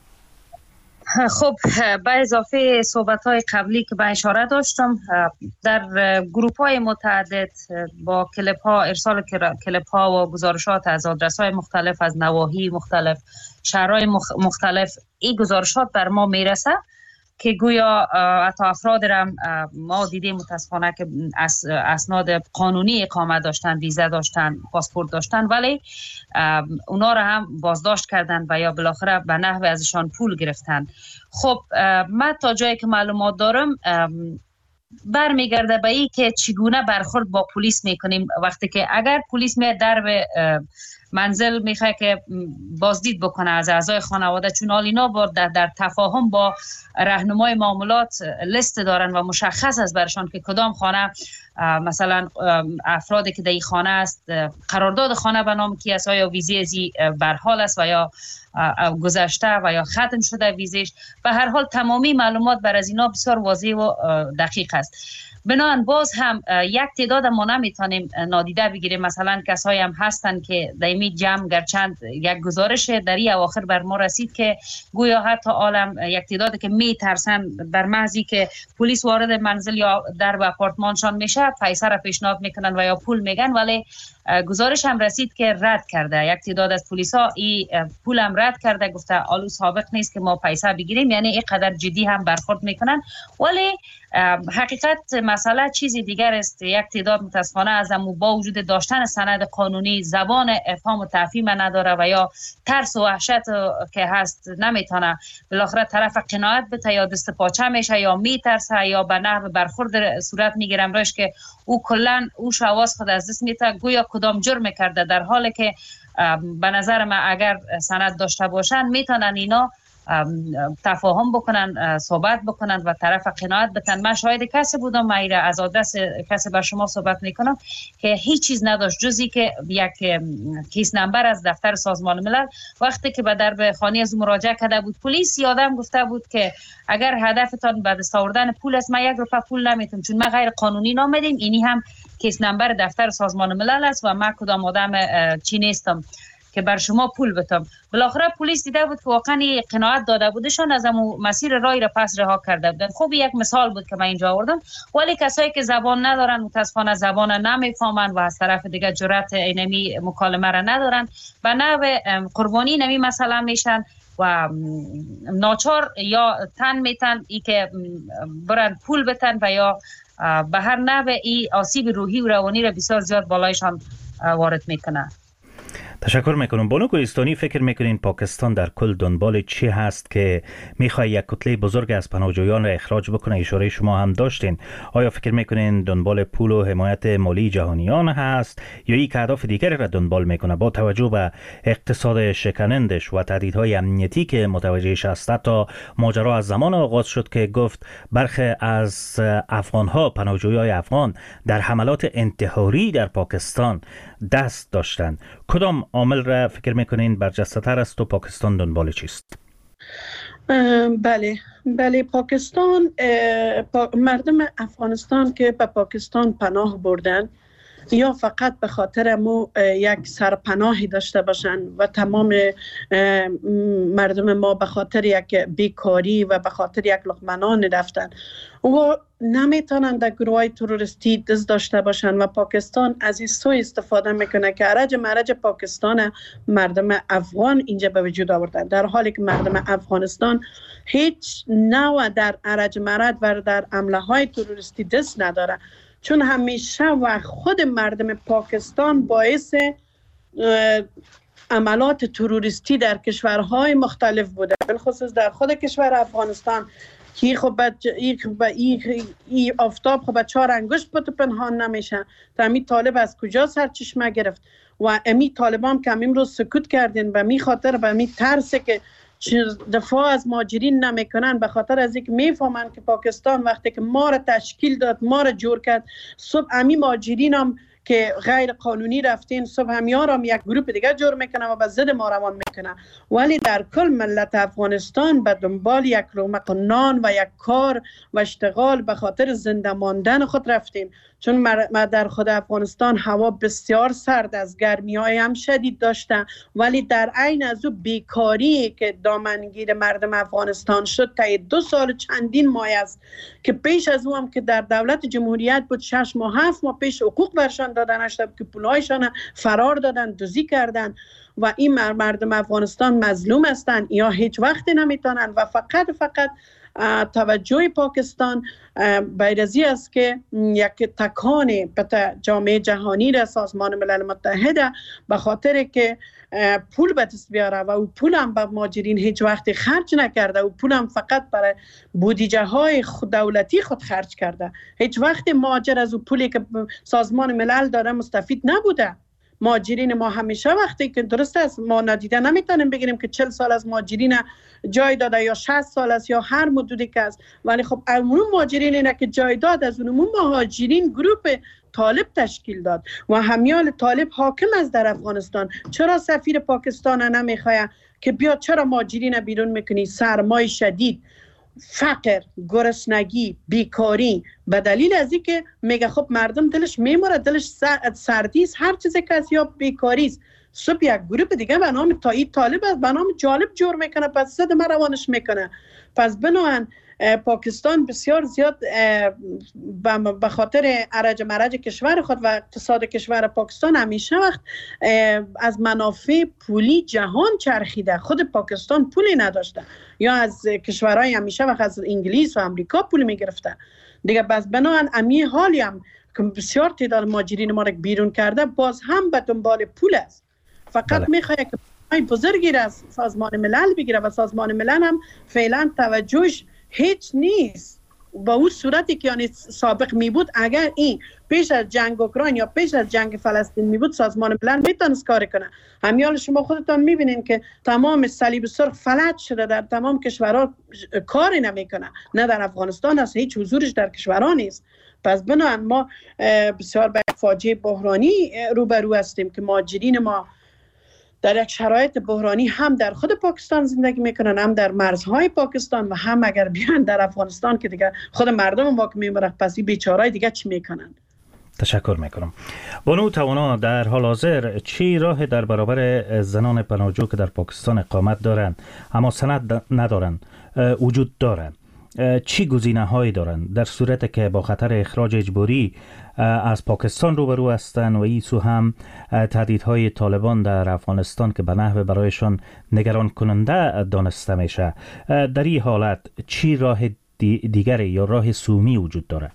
[SPEAKER 3] خب، به اضافه صحبت‌های قبلی که به اشاره داشتم، در گروه‌های متعدد با کلیپ‌ها، ارسال کلیپ‌ها و گزارشات از آدرس‌های مختلف از نواحی مختلف، شهرهای مختلف، این گزارشات بر ما میرسه که گویا حتی افراد را ما دیدیم متاسفانه که اسناد قانونی اقامت داشتن، ویزا داشتن، پاسپورت داشتن، ولی اونا را هم بازداشت کردن و یا بالاخره به نحوی ازشان پول گرفتن. خب من تا جایی که معلومات دارم برمیگرده به این که چگونه برخورد با پلیس میکنیم وقتی که اگر پلیس می در منزل میخواد که بازدید بکنه از اعضای خانواده، چون اینا در تفاهم با راهنمای معاملات لیست دارن و مشخص است برشان که کدام خانه مثلا افرادی که در این خانه است قرارداد خانه به نام کی است، یا ویزه ازی برحال است و یا گذشته و یا ختم شده ویزش. به هر حال تمامی معلومات بر از اینا بسیار واضح و دقیق است. بنابراین باز هم یک تعداد ما نمیتونیم نادیده بگیریم. مثلا کسایی هم هستن که دائمی جمع گرچند یک گزارش در این اواخر بر ما رسید که گویا حتی عالم یک تعداد که میترسن در محضی که پلیس وارد منزل یا در آپارتمانشان میشه پیسه را پیشنهاد میکنن و یا پول میگن، ولی گزارش هم رسید که رد کرده یک تعداد از پلیسا این پول هم رد کرده، گفته آلو سابق نیست که ما پیسه بگیریم. یعنی اینقدر جدی هم برخورد میکنن، ولی حقیقت مسئله چیزی دیگر است. یک تعداد متاسفانه از با وجود داشتن سند قانونی زبان افهام و تفهیم نداره و یا ترس و وحشت که هست نمیتونه بالاخره طرف قناعت بده، یا دست پاچه میشه یا میترسه یا به نحو برخورد صورت میگیره امروز که او کلا او حواس خود از دست میده، گویا کدام جرم کرده، در حالی که به نظر من اگر سند داشته باشن میتونن اینا تفاهم بکنن، صحبت بکنن و طرف قناعت بتن. من شاهد کسی بودم، من از آدرس کسی بر شما صحبت میکنم که هیچ چیز نداشت جزی که یک کیس نمبر از دفتر سازمان ملل. وقتی که به درب خانه از مراجعه کرده بود پلیس، یادم گفته بود که اگر هدفتان به دست آوردن پول است، من 1 روپیه پول نمیتونم چون من غیر قانونی نامدیم. اینی هم کیس نمبر دفتر سازمان ملل است و من کدام آدم چی نیستم که بر شما پول بدم. بالاخره پلیس دیده بود که واقعا قناعت داده بودشان، از مسیر رای را پس رها کرده بودن. خوب یک مثال بود که من اینجا آوردم. ولی کسایی که زبان ندارن، متاسفانه زبان نمیفهمن و از طرف دیگه جرأت اینمی مکالمه را ندارن، به نحو قربانی نمی مثلا میشن و ناچار یا تن میتن ای که برن پول بتن و یا به هر نحو ای آسیب روحی و روانی را بسیار زیاد بالایشان وارد میکنه.
[SPEAKER 2] تشکر میکنم. بانو کوهستانی، فکر میکنین پاکستان در کل دنبال چی هست که میخواد یک کتله بزرگ از پناهجویان را اخراج بکنه؟ اشاره شما هم داشتین. آیا فکر میکنین دنبال پول و حمایت مالی جهانیان هست یا یک اهداف دیگری را دنبال میکنه؟ با توجه به اقتصاد شکنندش و تهدیدهای امنیتی که متوجهش است، تا ماجرا از زمان آغاز شد که گفت برخی از افغانها، پناهجویان افغان در حملات انتحاری در پاکستان دست داشتند. کدام عامل را فکر میکنین برجسته تر است و پاکستان دنبال چیست؟
[SPEAKER 4] بله پاکستان، مردم افغانستان که به پاکستان پناه بردن یا فقط به خاطر یک سرپناهی داشته باشن و تمام مردم ما به خاطر یک بیکاری و به خاطر یک لقمه نان رفتن و نمیتونن در گروه تروریستی دست داشته باشن و پاکستان از این سو استفاده میکنه که ارج مرج پاکستان مردم افغان اینجا به وجود آورده، در حالی که مردم افغانستان هیچ نوع در ارج مرج و در حمله های تروریستی دست نداره، چون همیشه و خود مردم پاکستان باعث عملات تروریستی در کشورهای مختلف بوده، بالخصوص در خود کشور افغانستان که خب این آفتاب خب 4 انگشت پنهان نمیشه. امی طالب از کجا سرچشمه گرفت و امی طالبان که امروز سکوت کردین به می خاطر به می ترسه که دفاع از مهاجرین نمیکنن، به خاطر از اینکه میفهمن که پاکستان وقتی که ما را تشکیل داد، ما را جور کرد، صبح امی مهاجرین هم که غیر قانونی رفتین صبح همیان هم یک گروپ دیگه جور میکنه و به ضد ما روان میکنه. ولی در کل ملت افغانستان به دنبال یک لقمه نان و یک کار و اشتغال به خاطر زنده ماندن خود رفتیم، چون ما در خود افغانستان هوا بسیار سرد از گرمی‌های هم شدید داشته، ولی در عین از او بیکاری که دامنگیر مردم افغانستان شد تا 2 سال چندین ماه است که پیش از او هم که در دولت جمهوریت بود 6 ماه 7 ماه پیش حقوق برشان دادن نشد که پولایشان فرار دادن، دزدی کردن و این مردم افغانستان مظلوم هستند یا هیچ وقت نمیتونن و فقط توجه پاکستان بیرزی است که یک تکان به جامعه جهانی را سازمان ملل متحد به خاطر که پول به دست بیاره و او پول هم به مهاجرین هیچ وقت خرج نکرده و پول هم فقط برای بودجه های دولتی خود خرج کرده. هیچ وقت مهاجر از او پولی که سازمان ملل داره مستفید نبوده. مهاجرین ما همیشه وقتی که درست است ما ندیده نمیتونیم بگیریم که 40 سال از مهاجرین جای داده یا 60 سال است یا هر مدتی که است، ولی خب عموم مهاجرین اینه که جای داد از اون مهاجرین گروه طالب تشکیل داد و همیال طالب حاکم است در افغانستان. چرا سفیر پاکستان نمیخواد که بیا چرا مهاجرین بیرون میکنی؟ سرمای شدید، فقر، گرسنگی، بیکاری، به دلیل از این که میگه خب مردم دلش میموره، دلش سردی است، هر چیزی که است یا بیکاری است. صبح یک گروه دیگه به نام طالب است به نام جالب جور میکنه، پس ضد ما روانش میکنه. پس بنابراین پاکستان بسیار زیاد به خاطر ارج مرج کشور خود و اقتصاد کشور پاکستان همیشه وقت از منافع پولی جهان چرخیده. خود پاکستان پولی نداشته یا از کشورهای همیشه وقت از انگلیس و امریکا پول میگرفته دیگه. بس بنابراین امی حالی هم که بسیار تعداد مهاجرین ما را بیرون کرده باز هم به دنبال پول است. فقط میخواد که بزرگی از سازمان ملل بگیره و سازمان ملل هم فعلا توجهش هیچ نیست با اون صورتی که یعنی سابق می بود. اگر این پیش از جنگ اوکراین یا پیش از جنگ فلسطین می بود سازمان ملل میتونست کار کنه. همیال شما خودتان میبینین که تمام صلیب سرخ فلج شده، در تمام کشورها کاری نمیکنه، نه در افغانستان هست، هیچ حضورش در کشورها نیست. پس بنابراین ما بسیار به فاجعه بحرانی روبرو هستیم که مهاجرین ما در یک شرایط بحرانی هم در خود پاکستان زندگی میکنن، هم در مرزهای پاکستان و هم اگر بیان در افغانستان که دیگه خود مردم ما که میمرن پس این بیچارهای دیگه چی میکنن.
[SPEAKER 2] تشکر میکنم. بانو توانا، در حال حاضر چی راه در برابر زنان پناهجو که در پاکستان اقامت دارند اما سند ندارند وجود داره؟ چی گزینه هایی دارند در صورت که با خطر اخراج اجباری از پاکستان روبرو هستند و این سو هم تهدیدهای طالبان در افغانستان که به نحو برایشان نگران کننده دانسته میشه؟ در این حالت چی راه دیگری یا راه سومی وجود داره؟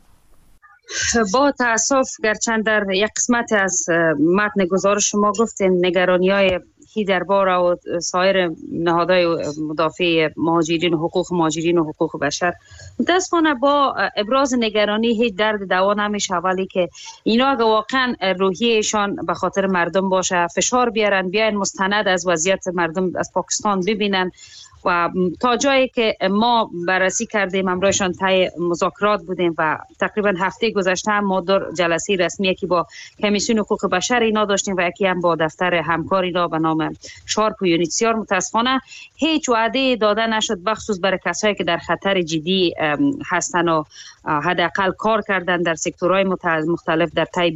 [SPEAKER 3] با تاسف گرچند در یک قسمت از متن گزارش شما گفتین نگرانی‌های هی دربار و سایر نهادهای مدافع مهاجرین و حقوق مهاجرین و حقوق بشر، متاسفانه با ابراز نگرانی هیچ درد دوا نمیشه، ولی که اینا اگه واقعا روحیشان به خاطر مردم باشه فشار بیارن، بیاین مستند از وضعیت مردم از پاکستان ببینن و تا جایی که ما بررسی کردیم همراهشان طی مذاکرات بودیم و تقریبا هفته گذشته هم ما در جلسه رسمی یکی با کمیسیون حقوق بشر اینا داشتیم و یکی هم با دفتر همکار اینا به نام شارپ و یونیتسیار. متاسفانه هیچ وعده داده نشد بخصوص برای کسایی که در خطر جدی هستن و حداقل کار کردن در سکتورهای مختلف در طی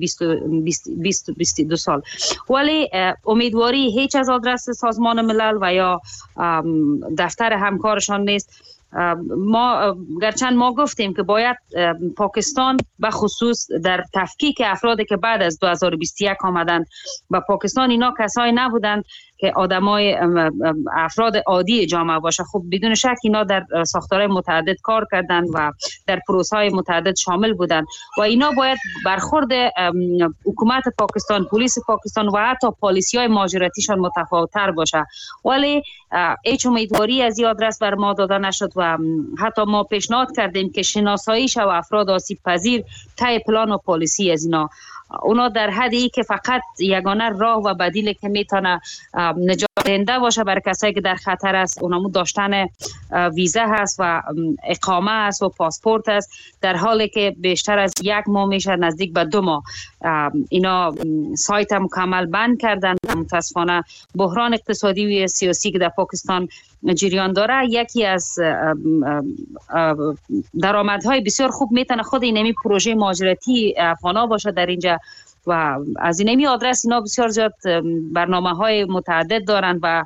[SPEAKER 3] 22 سال. ولی امیدواری هیچ از آدرس سازمان ملل و یا دفتر همکارشان نیست. ما گرچند ما گفتیم که باید پاکستان به خصوص در تفکیک افرادی که بعد از 2021 آمدن و پاکستان اینا کسایی نبودند که آدمای افراد عادی جامعه باشه. خب بدون شک اینا در ساختارهای متعدد کار کردن و در پروسه‌های متعدد شامل بودن و اینا باید برخورد حکومت پاکستان، پلیس پاکستان و حتی پالیسی‌های مهاجرتیشان متفاوت‌تر باشه. ولی هیچ امیدواری از این آدرس بر ما داده نشد و حتی ما پیشنهاد کردیم که شناسایی شود افراد آسیب پذیر طی پلان و پالیسی از اینا. اونا در حدی که فقط یگانه راه و بدیلی که میتونه نجات دهنده باشه برای کسایی که در خطر است اونمو داشتن ویزا هست و اقامه است و پاسپورت است، در حالی که بیشتر از 1 ماه میشه نزدیک به 2 ماه اینا سایت مکمل بند کردن. متاسفانه بحران اقتصادی و سیاسی که در پاکستان جریان داره یکی از درآمدهای بسیار خوب میتونه خود اینمی پروژه مهاجرتی افغانا باشه در اینجا و از اینمی آدرس اینا بسیار زیاد برنامه‌های متعدد دارن و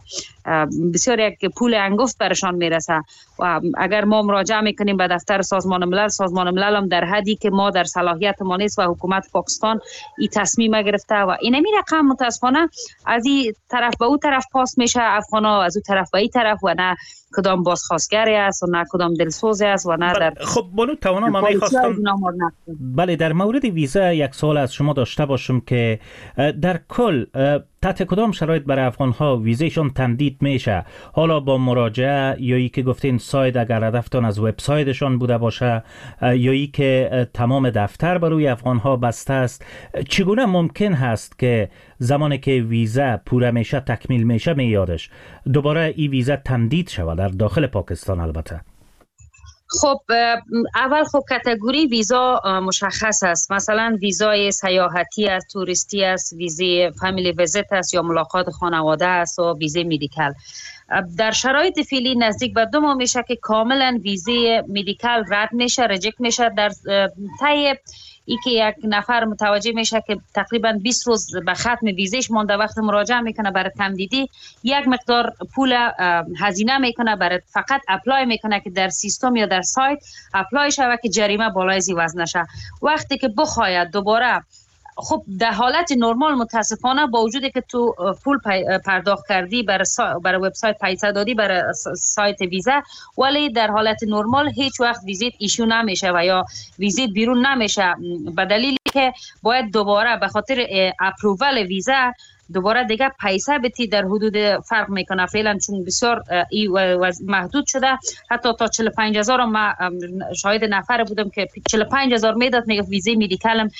[SPEAKER 3] بسیار یک پول انگفت برشان میرسه و اگر ما مراجعه میکنیم به دفتر سازمان ملل هم در حدی که ما در صلاحیت ما نیست و حکومت پاکستان این تصمیم گرفته و اینمی رقم متاسفانه از این طرف به اون طرف پاس میشه، افغانا از اون طرف به این طرف و نه کدام بازخواستگری است و نه کدام دلسوزی است و نه در
[SPEAKER 2] خب بانو توانا من می‌خواستم بله در مورد ویزا یک سوال از شما داشته باشم که در کل تحت کدام شرایط برای افغان‌ها ویزایشان تمدید میشه؟ حالا با مراجعه یا ای که گفتین سایت اگر هدفتان از وبسایتشان بوده باشه یا ای که تمام دفتر برای افغان‌ها بسته است، چگونه ممکن هست که زمانی که ویزا پوره میشه تکمیل میشه میادش دوباره این ویزا تمدید شود در داخل پاکستان؟ البته
[SPEAKER 3] خب اول خب کاتگوری ویزا مشخص است، مثلا ویزای سیاحتی است، توریستی است، ویزای فامیلی ویزیت است یا ملاقات خانواده است و ویزای مدیکال. در شرایط فعلی نزدیک به 2 ماه میشه که کاملا ویزای مدیکال رد میشه، ریجکت میشه. در طی ای که یک نفر متوجه میشه که تقریبا 20 روز به ختم ویزش مونده، وقت مراجعه میکنه برای تمدیدی یک مقدار پول هزینه میکنه، برای فقط اپلای میکنه که در سیستم یا در سایت اپلای شوه که جریمه بالای زی وزن نشه. وقتی که بخواید دوباره خب در حالت نرمال متاسفانه با وجودی که تو پول پرداخت کردی برای وبسایت پیسه دادی برای سایت ویزا، ولی در حالت نرمال هیچ وقت ویزیت ایشو نمیشه و یا ویزیت بیرون نمیشه، به دلیلی که باید دوباره به خاطر اپروول ویزا دوباره دیگه پیسه بتی در حدود فرق میکنه فعلا، چون بسیار محدود شده. حتی تا 45,000 ما شاهد نفر بودم که 45,000 میداد، میگه ویزای مدیکالم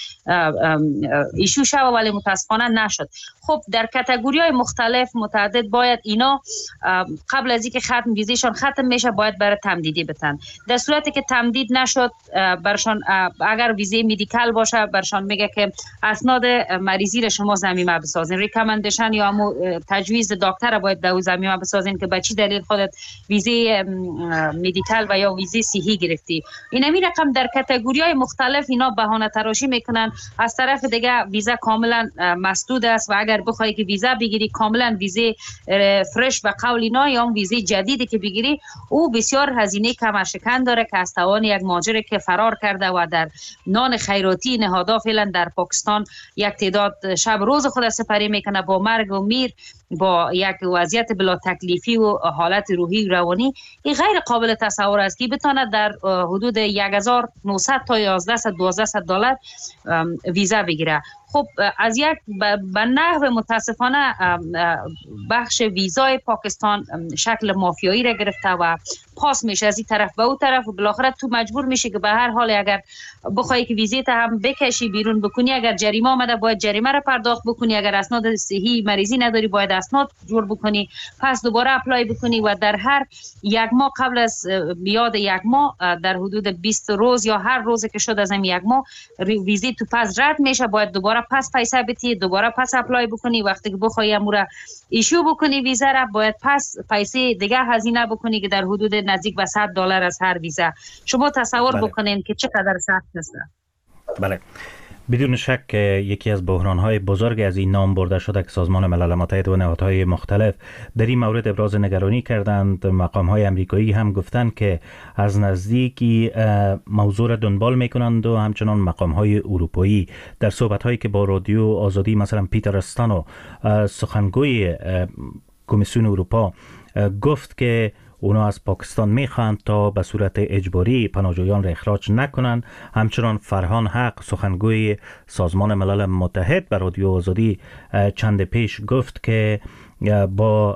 [SPEAKER 3] ایشو شوه ولی متاسفانه نشد. خب در کاتگوری های مختلف متعدد باید اینا قبل از اینکه ختم ویزایشان ختم میشه باید برای تمدیدی بتن. در صورتی که تمدید نشد برشان اگر ویزای مدیکال باشه برشان میگه که اسناد مریضی را شما ضمیمه بسازین، ریکامندیشن یا تجویز دکتر باید در ضمیمه بسازین که به چی دلیل خودت ویزای مدیکال و یا ویزای صحی گرفتی. اینمی رقم در کاتگوری های مختلف اینا بهانه تراشی میکنن. از طرف دیگه ویزا کاملا مسدود است و اگر بخوای که ویزا بگیری کاملا ویزای فرش به قول اینا یا ویزای جدیدی که بگیری او بسیار هزینه کمرشکن داره که از توان یک مهاجر که فرار کرده و در نان خیراتی نهادا فعلا در پاکستان یک تعداد شب روز خود سپری میکنه با مرگ و میر، با یک وضعیت بلا تکلیفی و حالت روحی روانی. این غیر قابل تصور است که بتونه در حدود 1900 تا 1100 دلار ویزا بگیره. خب از یک به نحو متاسفانه بخش ویزای پاکستان شکل مافیایی را گرفته و پاس میشه از این طرف به اون طرف و بالاخره تو مجبور میشی که به هر حال اگر بخوای که ویزیت هم بکشی بیرون بکنی، اگر جریمه آمده باید جریمه را پرداخت بکنی، اگر اسناد صحی مریضی نداری باید اسناد جور بکنی، پس دوباره اپلای بکنی و در هر یک ماه قبل از بیاد یک ماه در حدود 20 روز یا هر روزی که شد از این یک ماه ویزیت تو پس رد میشه، باید دوباره پس پیسه بتی، دوباره پس اپلای بکنی. وقتی که بخوای امور ایشو بکنی ویزا را باید پس پیسه دیگه هزینه بکنی که در حدود نزدیک به $100 از هر ویزا. شما تصور بکنین که چقدر سخت است.
[SPEAKER 2] بله بدون شک یکی از بحران‌های بزرگ از این نام برده شده که سازمان ملل متحد و نهادهای مختلف در این مورد ابراز نگرانی کردند. مقام‌های آمریکایی هم گفتند که از نزدیکی موضوع را دنبال می‌کنند و همچنان مقام‌های اروپایی در صحبت‌هایی که با رادیو آزادی مثلا پیتر استانو سخنگوی کمیسیون اروپا گفت که اونا از پاکستان میخواند تا به صورت اجباری پناهجویان را اخراج نکنند. همچنان فرهان حق سخنگوی سازمان ملل متحد به رادیو آزادی چند پیش گفت که با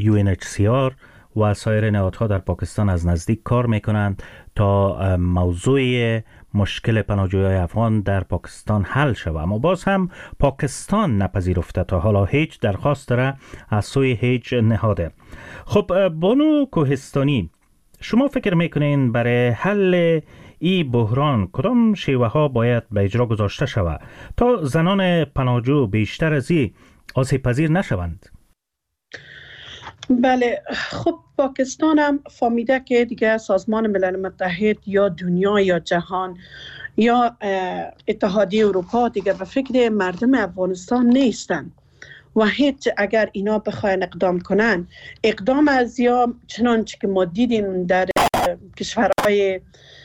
[SPEAKER 2] UNHCR و سایر نهادها در پاکستان از نزدیک کار میکنند تا موضوع مشکل پناهجویان افغان در پاکستان حل شود. اما باز هم پاکستان نپذیرفته تا حالا هیچ درخواست را از سوی هیچ نهاده. خب بانو کوهستانی، شما فکر میکنین برای حل این بحران کدام شیوه ها باید به اجرا گذاشته شود تا زنان پناهجو بیشتر از این آسیب پذیر نشوند؟
[SPEAKER 4] بله خب پاکستان هم فهمیده که دیگه سازمان ملل متحد یا دنیا یا جهان یا اتحادیه اروپا دیگه به فکر مردم افغانستان نیستن و هیچ اگر اینا بخواین اقدام کنن، اقدام از یا چنانچه که ما دیدیم در کشورهای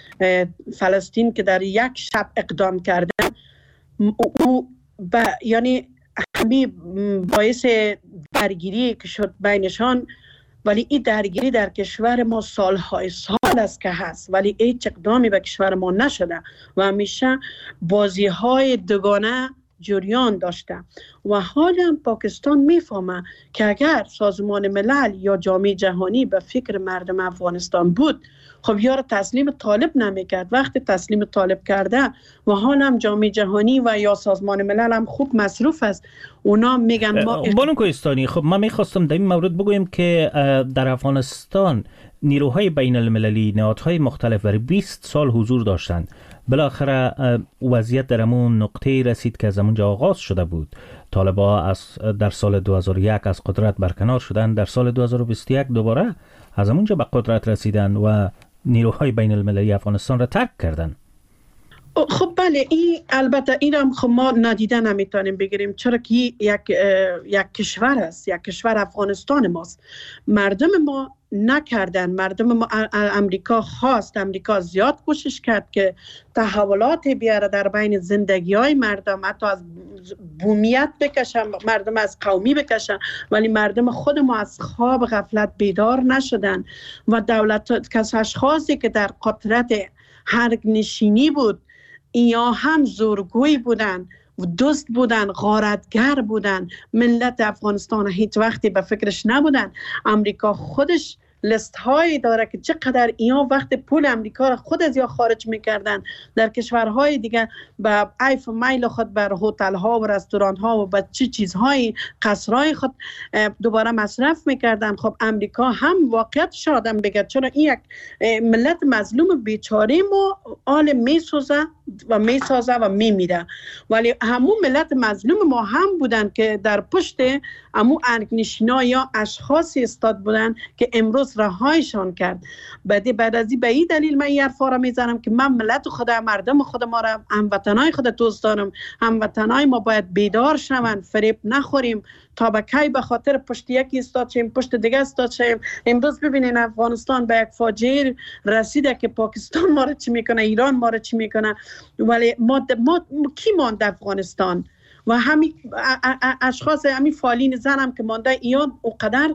[SPEAKER 4] فلسطین که در یک شب اقدام کردن، او یعنی همین باعث درگیری که شد بینشان، ولی این درگیری در کشور ما سالهای سال است که هست، ولی هیچ اقدامی به کشور ما نشده و همیشه بازی‌های دوگانه جریان داشته. و حالا پاکستان میفهمه که اگر سازمان ملل یا جامعه جهانی به فکر مردم افغانستان بود، خب یار تسلیم طالب نمیکرد. وقتی تسلیم طالب کرده و حالا هم جامعه جهانی و یا سازمان ملل هم خوب مصروف است، اونا میگن ما
[SPEAKER 2] بانو کوهستانی. خب من میخواستم در این مورد بگویم که در افغانستان نیروهای بین المللی، نهادهای مختلف برای 20 سال حضور داشتند. بالاخره وضعیت در همون نقطه رسید که از همونجا آغاز شده بود. طالبان در سال 2001 از قدرت برکنار شدند، در سال 2021 دوباره از همونجا به قدرت رسیدند و نیروهای بین المللی افغانستان را ترک کردند.
[SPEAKER 4] خب بله، این البته این هم خب ما نادیده نمیتونیم بگیریم، چرا که یک کشور است، یک کشور افغانستان ماست. مردم ما نکردن، مردم ما امریکا خواست، امریکا زیاد کوشش کرد که تحولات بیاره در بین زندگی های مردم، حتی از بومیت بکشن، مردم از قومی بکشن، ولی مردم خود ما از خواب غفلت بیدار نشدن و دولت کس اشخاصی که در قدرت هرگ نشینی بود، یا هم زورگوی بودن، دوست بودن، غارتگر بودن، ملت افغانستان هیچ وقتی به فکرش نبودن. امریکا خودش لیست هایی داره که چقدر اینا وقت پول امریکا را خود از یا خارج میکردن در کشورهای دیگه، به عیف و میل خود بر هتل ها و رستوران ها و به چه چیزهای قصرهای خود دوباره مصرف میکردن. خب امریکا هم واقعیت شادم بگه، چرا این یک ملت مظلوم بیچاره ما آل میسوزه و میمیره، ولی همون ملت مظلوم ما هم بودن که در پشت همون ارگنشینا یا اشخاصی استاد بودن که امروز رهایشان کرد. بعد از این به این دلیل من این حرفا را میزنم که من ملت خود، مردم خود ما را، هموطنای خود دوست دارم. هموطنای ما باید بیدار شوند، فریب نخوریم تا به کی به خاطر پشت یکی استاد شیم پشت دیگه استاد شیم. امروز ببینین افغانستان به یک فاجعه رسیده که پاکستان ما را چی میکنه، ایران ما را چی میکنه، ولی ما کی ماند افغانستان؟ و همین اشخاص، همین فالین زنم که مانده، یا اونقدر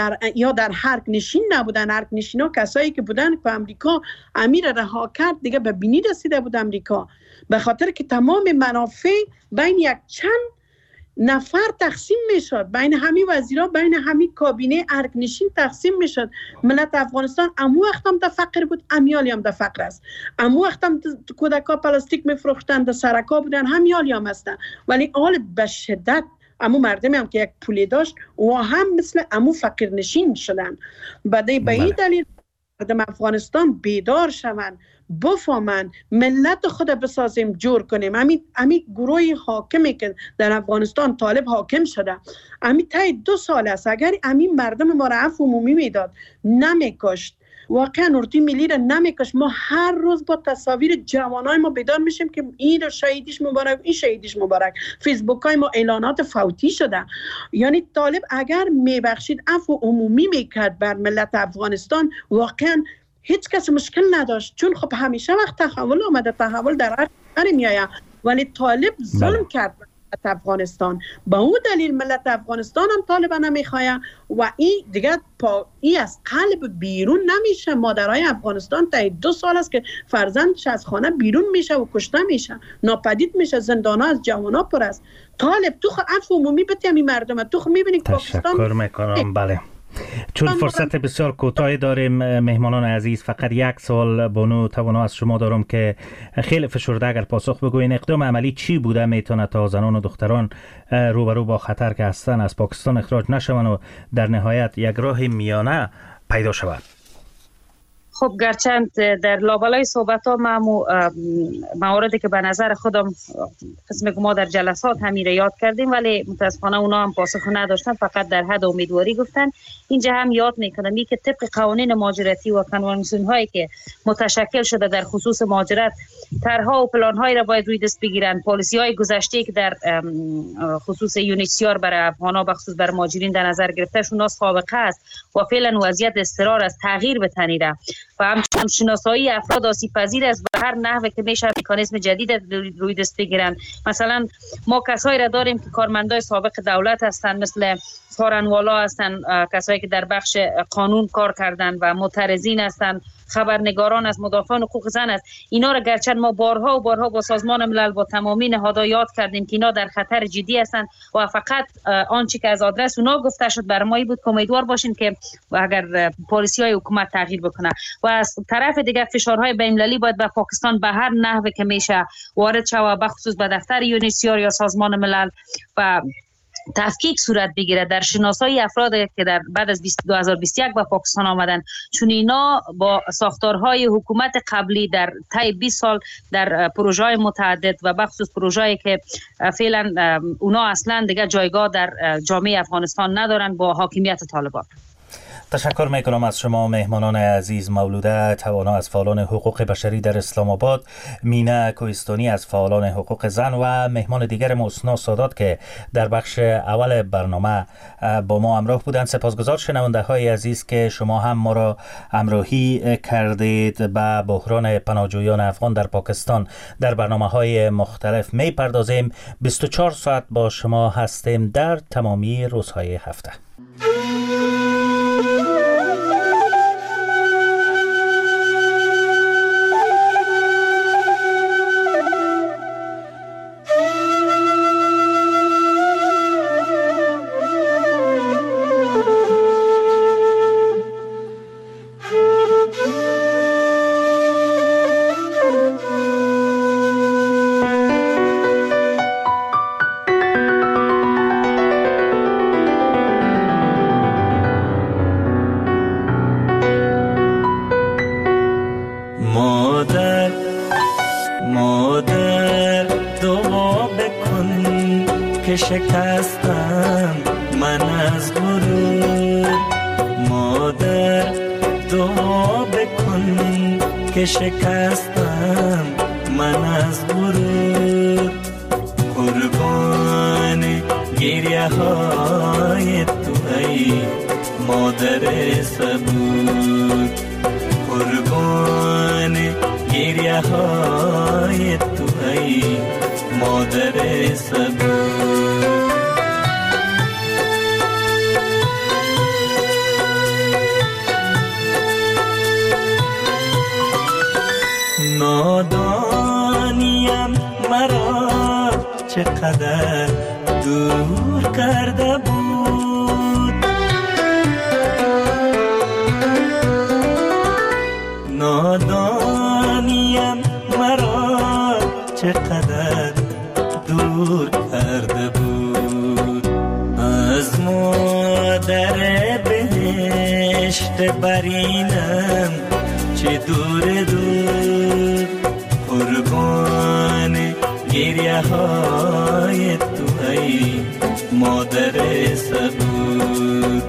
[SPEAKER 4] در هرگ نشین نبودن. هرگ نشین ها کسایی که بودن که امریکا امیر رها کرد دیگه به بینی رسیده بود امریکا، به خاطر که تمام منافع بین یک چند نفر تقسیم میشد، بین همین وزیرا، بین همین کابینه ارگنشین تقسیم میشد. ملت افغانستان امو وقت هم در فقر بود، امیالی هم در فقر است. امو وقت هم کودکا پلاستیک میفروختن، در سرکا بودن، همیالی هم هستن، ولی آل به شدت امو مردمی هم که یک پولی داشت و هم مثل امو فقیر نشین شدن. بعد به این دلیل مردم افغانستان بیدار شوند، بفهمن ملت خود بسازیم، جور کنیم. امی گروه حاکمی که در افغانستان طالب حاکم شده، امی تای 2 سال است. اگر امی مردم ما را عفو عمومی میداد، نمیکشت، واقعا اردوی ملی را نمیکشت، ما هر روز با تصاویر جوانای ما بیدار میشیم که این شهیدیش مبارک، این شهیدیش مبارک. فیسبوک های ما اعلانات فوتی شده. یعنی طالب اگر میبخشید، عفو عمومی میکرد بر ملت افغانستان، واقعا هیچ کس مشکل نداشت، چون خب همیشه وقت تحول آمده، تحول در هر کشوری میآید، ولی طالب ظلم کرد ملت افغانستان. با اون دلیل ملت افغانستان هم طالب نمیخواد و این دیگه این از قلب بیرون نمیشه. مادرای افغانستان تا 2 سال است که فرزندش از خانه بیرون میشه و کشته میشه، ناپدید میشه، زندان‌ها از جوانا پر است. طالب تو خو عفو عمومی بتیمی مردم، تو خو میبینی پاکستان.
[SPEAKER 2] تشکر میکنم. بله، چون فرصت بسیار کوتاهی داریم مهمانان عزیز، فقط 1 سوال بانو توانا از شما دارم که خیلی فشرده اگر پاسخ بگوین، اقدام عملی چی بوده میتونه تا زنان و دختران روبرو با خطر که هستن از پاکستان اخراج نشوند و در نهایت یک راه میانه پیدا شود؟
[SPEAKER 3] خب گرچند در لابلای صحبت ها مواردی که به نظر خودم قسم که ما در جلسات همین را یاد کردیم ولی متاسفانه اونا هم پاسخ نداشتن، فقط در حد امیدواری گفتن. اینجا هم یاد میکنم که طبق قوانین مهاجرتی و کنوانسیون هایی که متشکل شده در خصوص مهاجرت طرحها و پلان هایی را باید روی دست بگیرن. پالیسی های گذشته که در خصوص یونیسیار برای افغانا بخصوص بر مهاجرین در نظر گرفته شون سابقه است و فعلا وضعیت اضطرار است تغییر بتنیده و همچنین شناسایی افراد آسیب پذیر است به هر نحوی که میشه مکانیزم جدید روی دست بگیرن. مثلا ما کسایی را داریم که کارمندای سابق دولت هستند، مثل سارنوالا هستند، کسایی که در بخش قانون کار کردند و معترضین هستند، خبرنگاران از مدافعان حقوق زن است. اینا را گرچند ما بارها و بارها با سازمان ملل با تمامی نهادها یاد کردیم که اینا در خطر جدی هستند و فقط آنچه که از آدرس اونا گفته شد برای ما بود که امیدوار باشیم که اگر پالیسی‌های حکومت تغییر بکنه و از طرف دیگر فشارهای بین‌المللی باید به پاکستان به هر نحوی که میشه وارد شود، بخصوص به دفتر یونیسیار یا سازمان ملل و تفکیک صورت بگیره در شناسایی افرادی که در بعد از 2021 به پاکستان آمدن، چون اینا با ساختارهای حکومت قبلی در طی 20 سال در پروژه‌های متعدد و بخصوص پروژه‌ای که فعلا اونا اصلا دیگه جایگاه در جامعه افغانستان ندارن با حاکمیت طالبان.
[SPEAKER 2] تشکر میکنم از شما مهمانان عزیز. مولوده توانا از فعالان حقوق بشری در اسلام آباد، مینا کوهستانی از فعالان حقوق زن و مهمان دیگر محسنا سادات که در بخش اول برنامه با ما همراه بودند. سپاسگزار شنونده های عزیز که شما هم ما را همراهی کردید. به بحران پناهجویان افغان در پاکستان در برنامه های مختلف می پردازیم. 24 ساعت با شما هستیم در تمامی روزهای هفته.
[SPEAKER 10] شکستم من از غرور، مادر دعا بکن که شکستم من از غرور، قربان گریه های تو ای مادر صبور، قربان گریه های تو ای مادر صبور. نادانیم مرا چقدر دور کرده بود، نادانیم مرا چقدر دور کرده بود، از مادر بهشت برینم چه دور دور، قربان گریه های تو ای مادر صبور.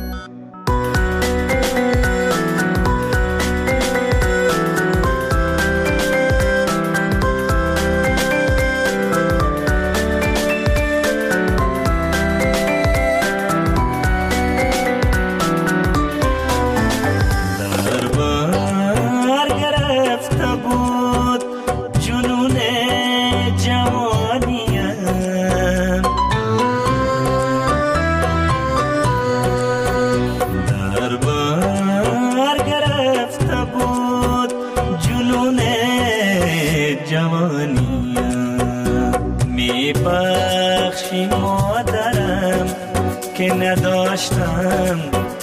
[SPEAKER 10] نداشتم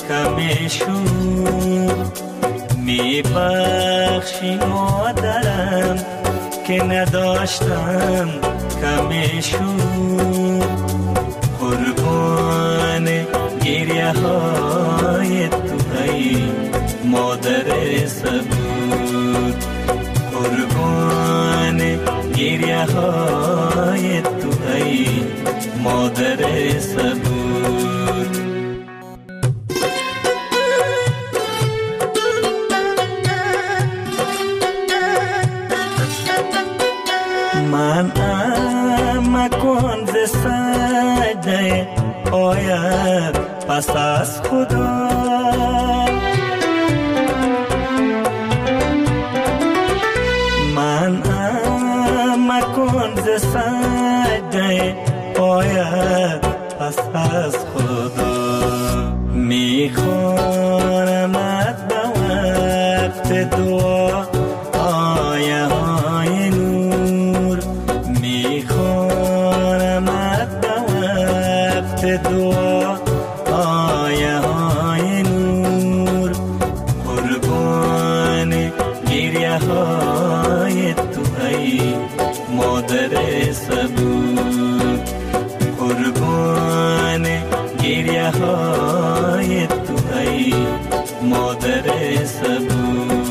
[SPEAKER 10] کمیشون می بخشی مادرم که نداشتم کمیشون، قربان گریه های تو ای مادر صبور، قربان گریه های تو ای مادر صبور. من مکن ز سجده آید پس از خدا، من مکن ز سجده آید پس از خدا. میخوانمت به وقت دعا آیه های نور، میخوانمت به وقت دعا آیه های نور، قربان گریه های تو ای مادر صبور، قربان گریه های تو ای مادر صبور.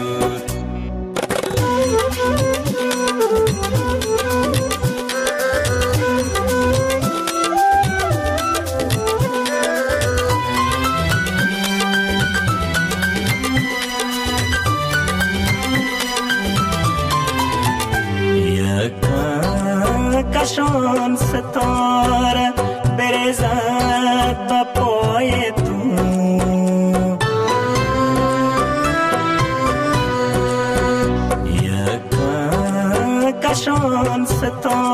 [SPEAKER 10] کشان ستاره برزد با پای تو، یک کشان ستاره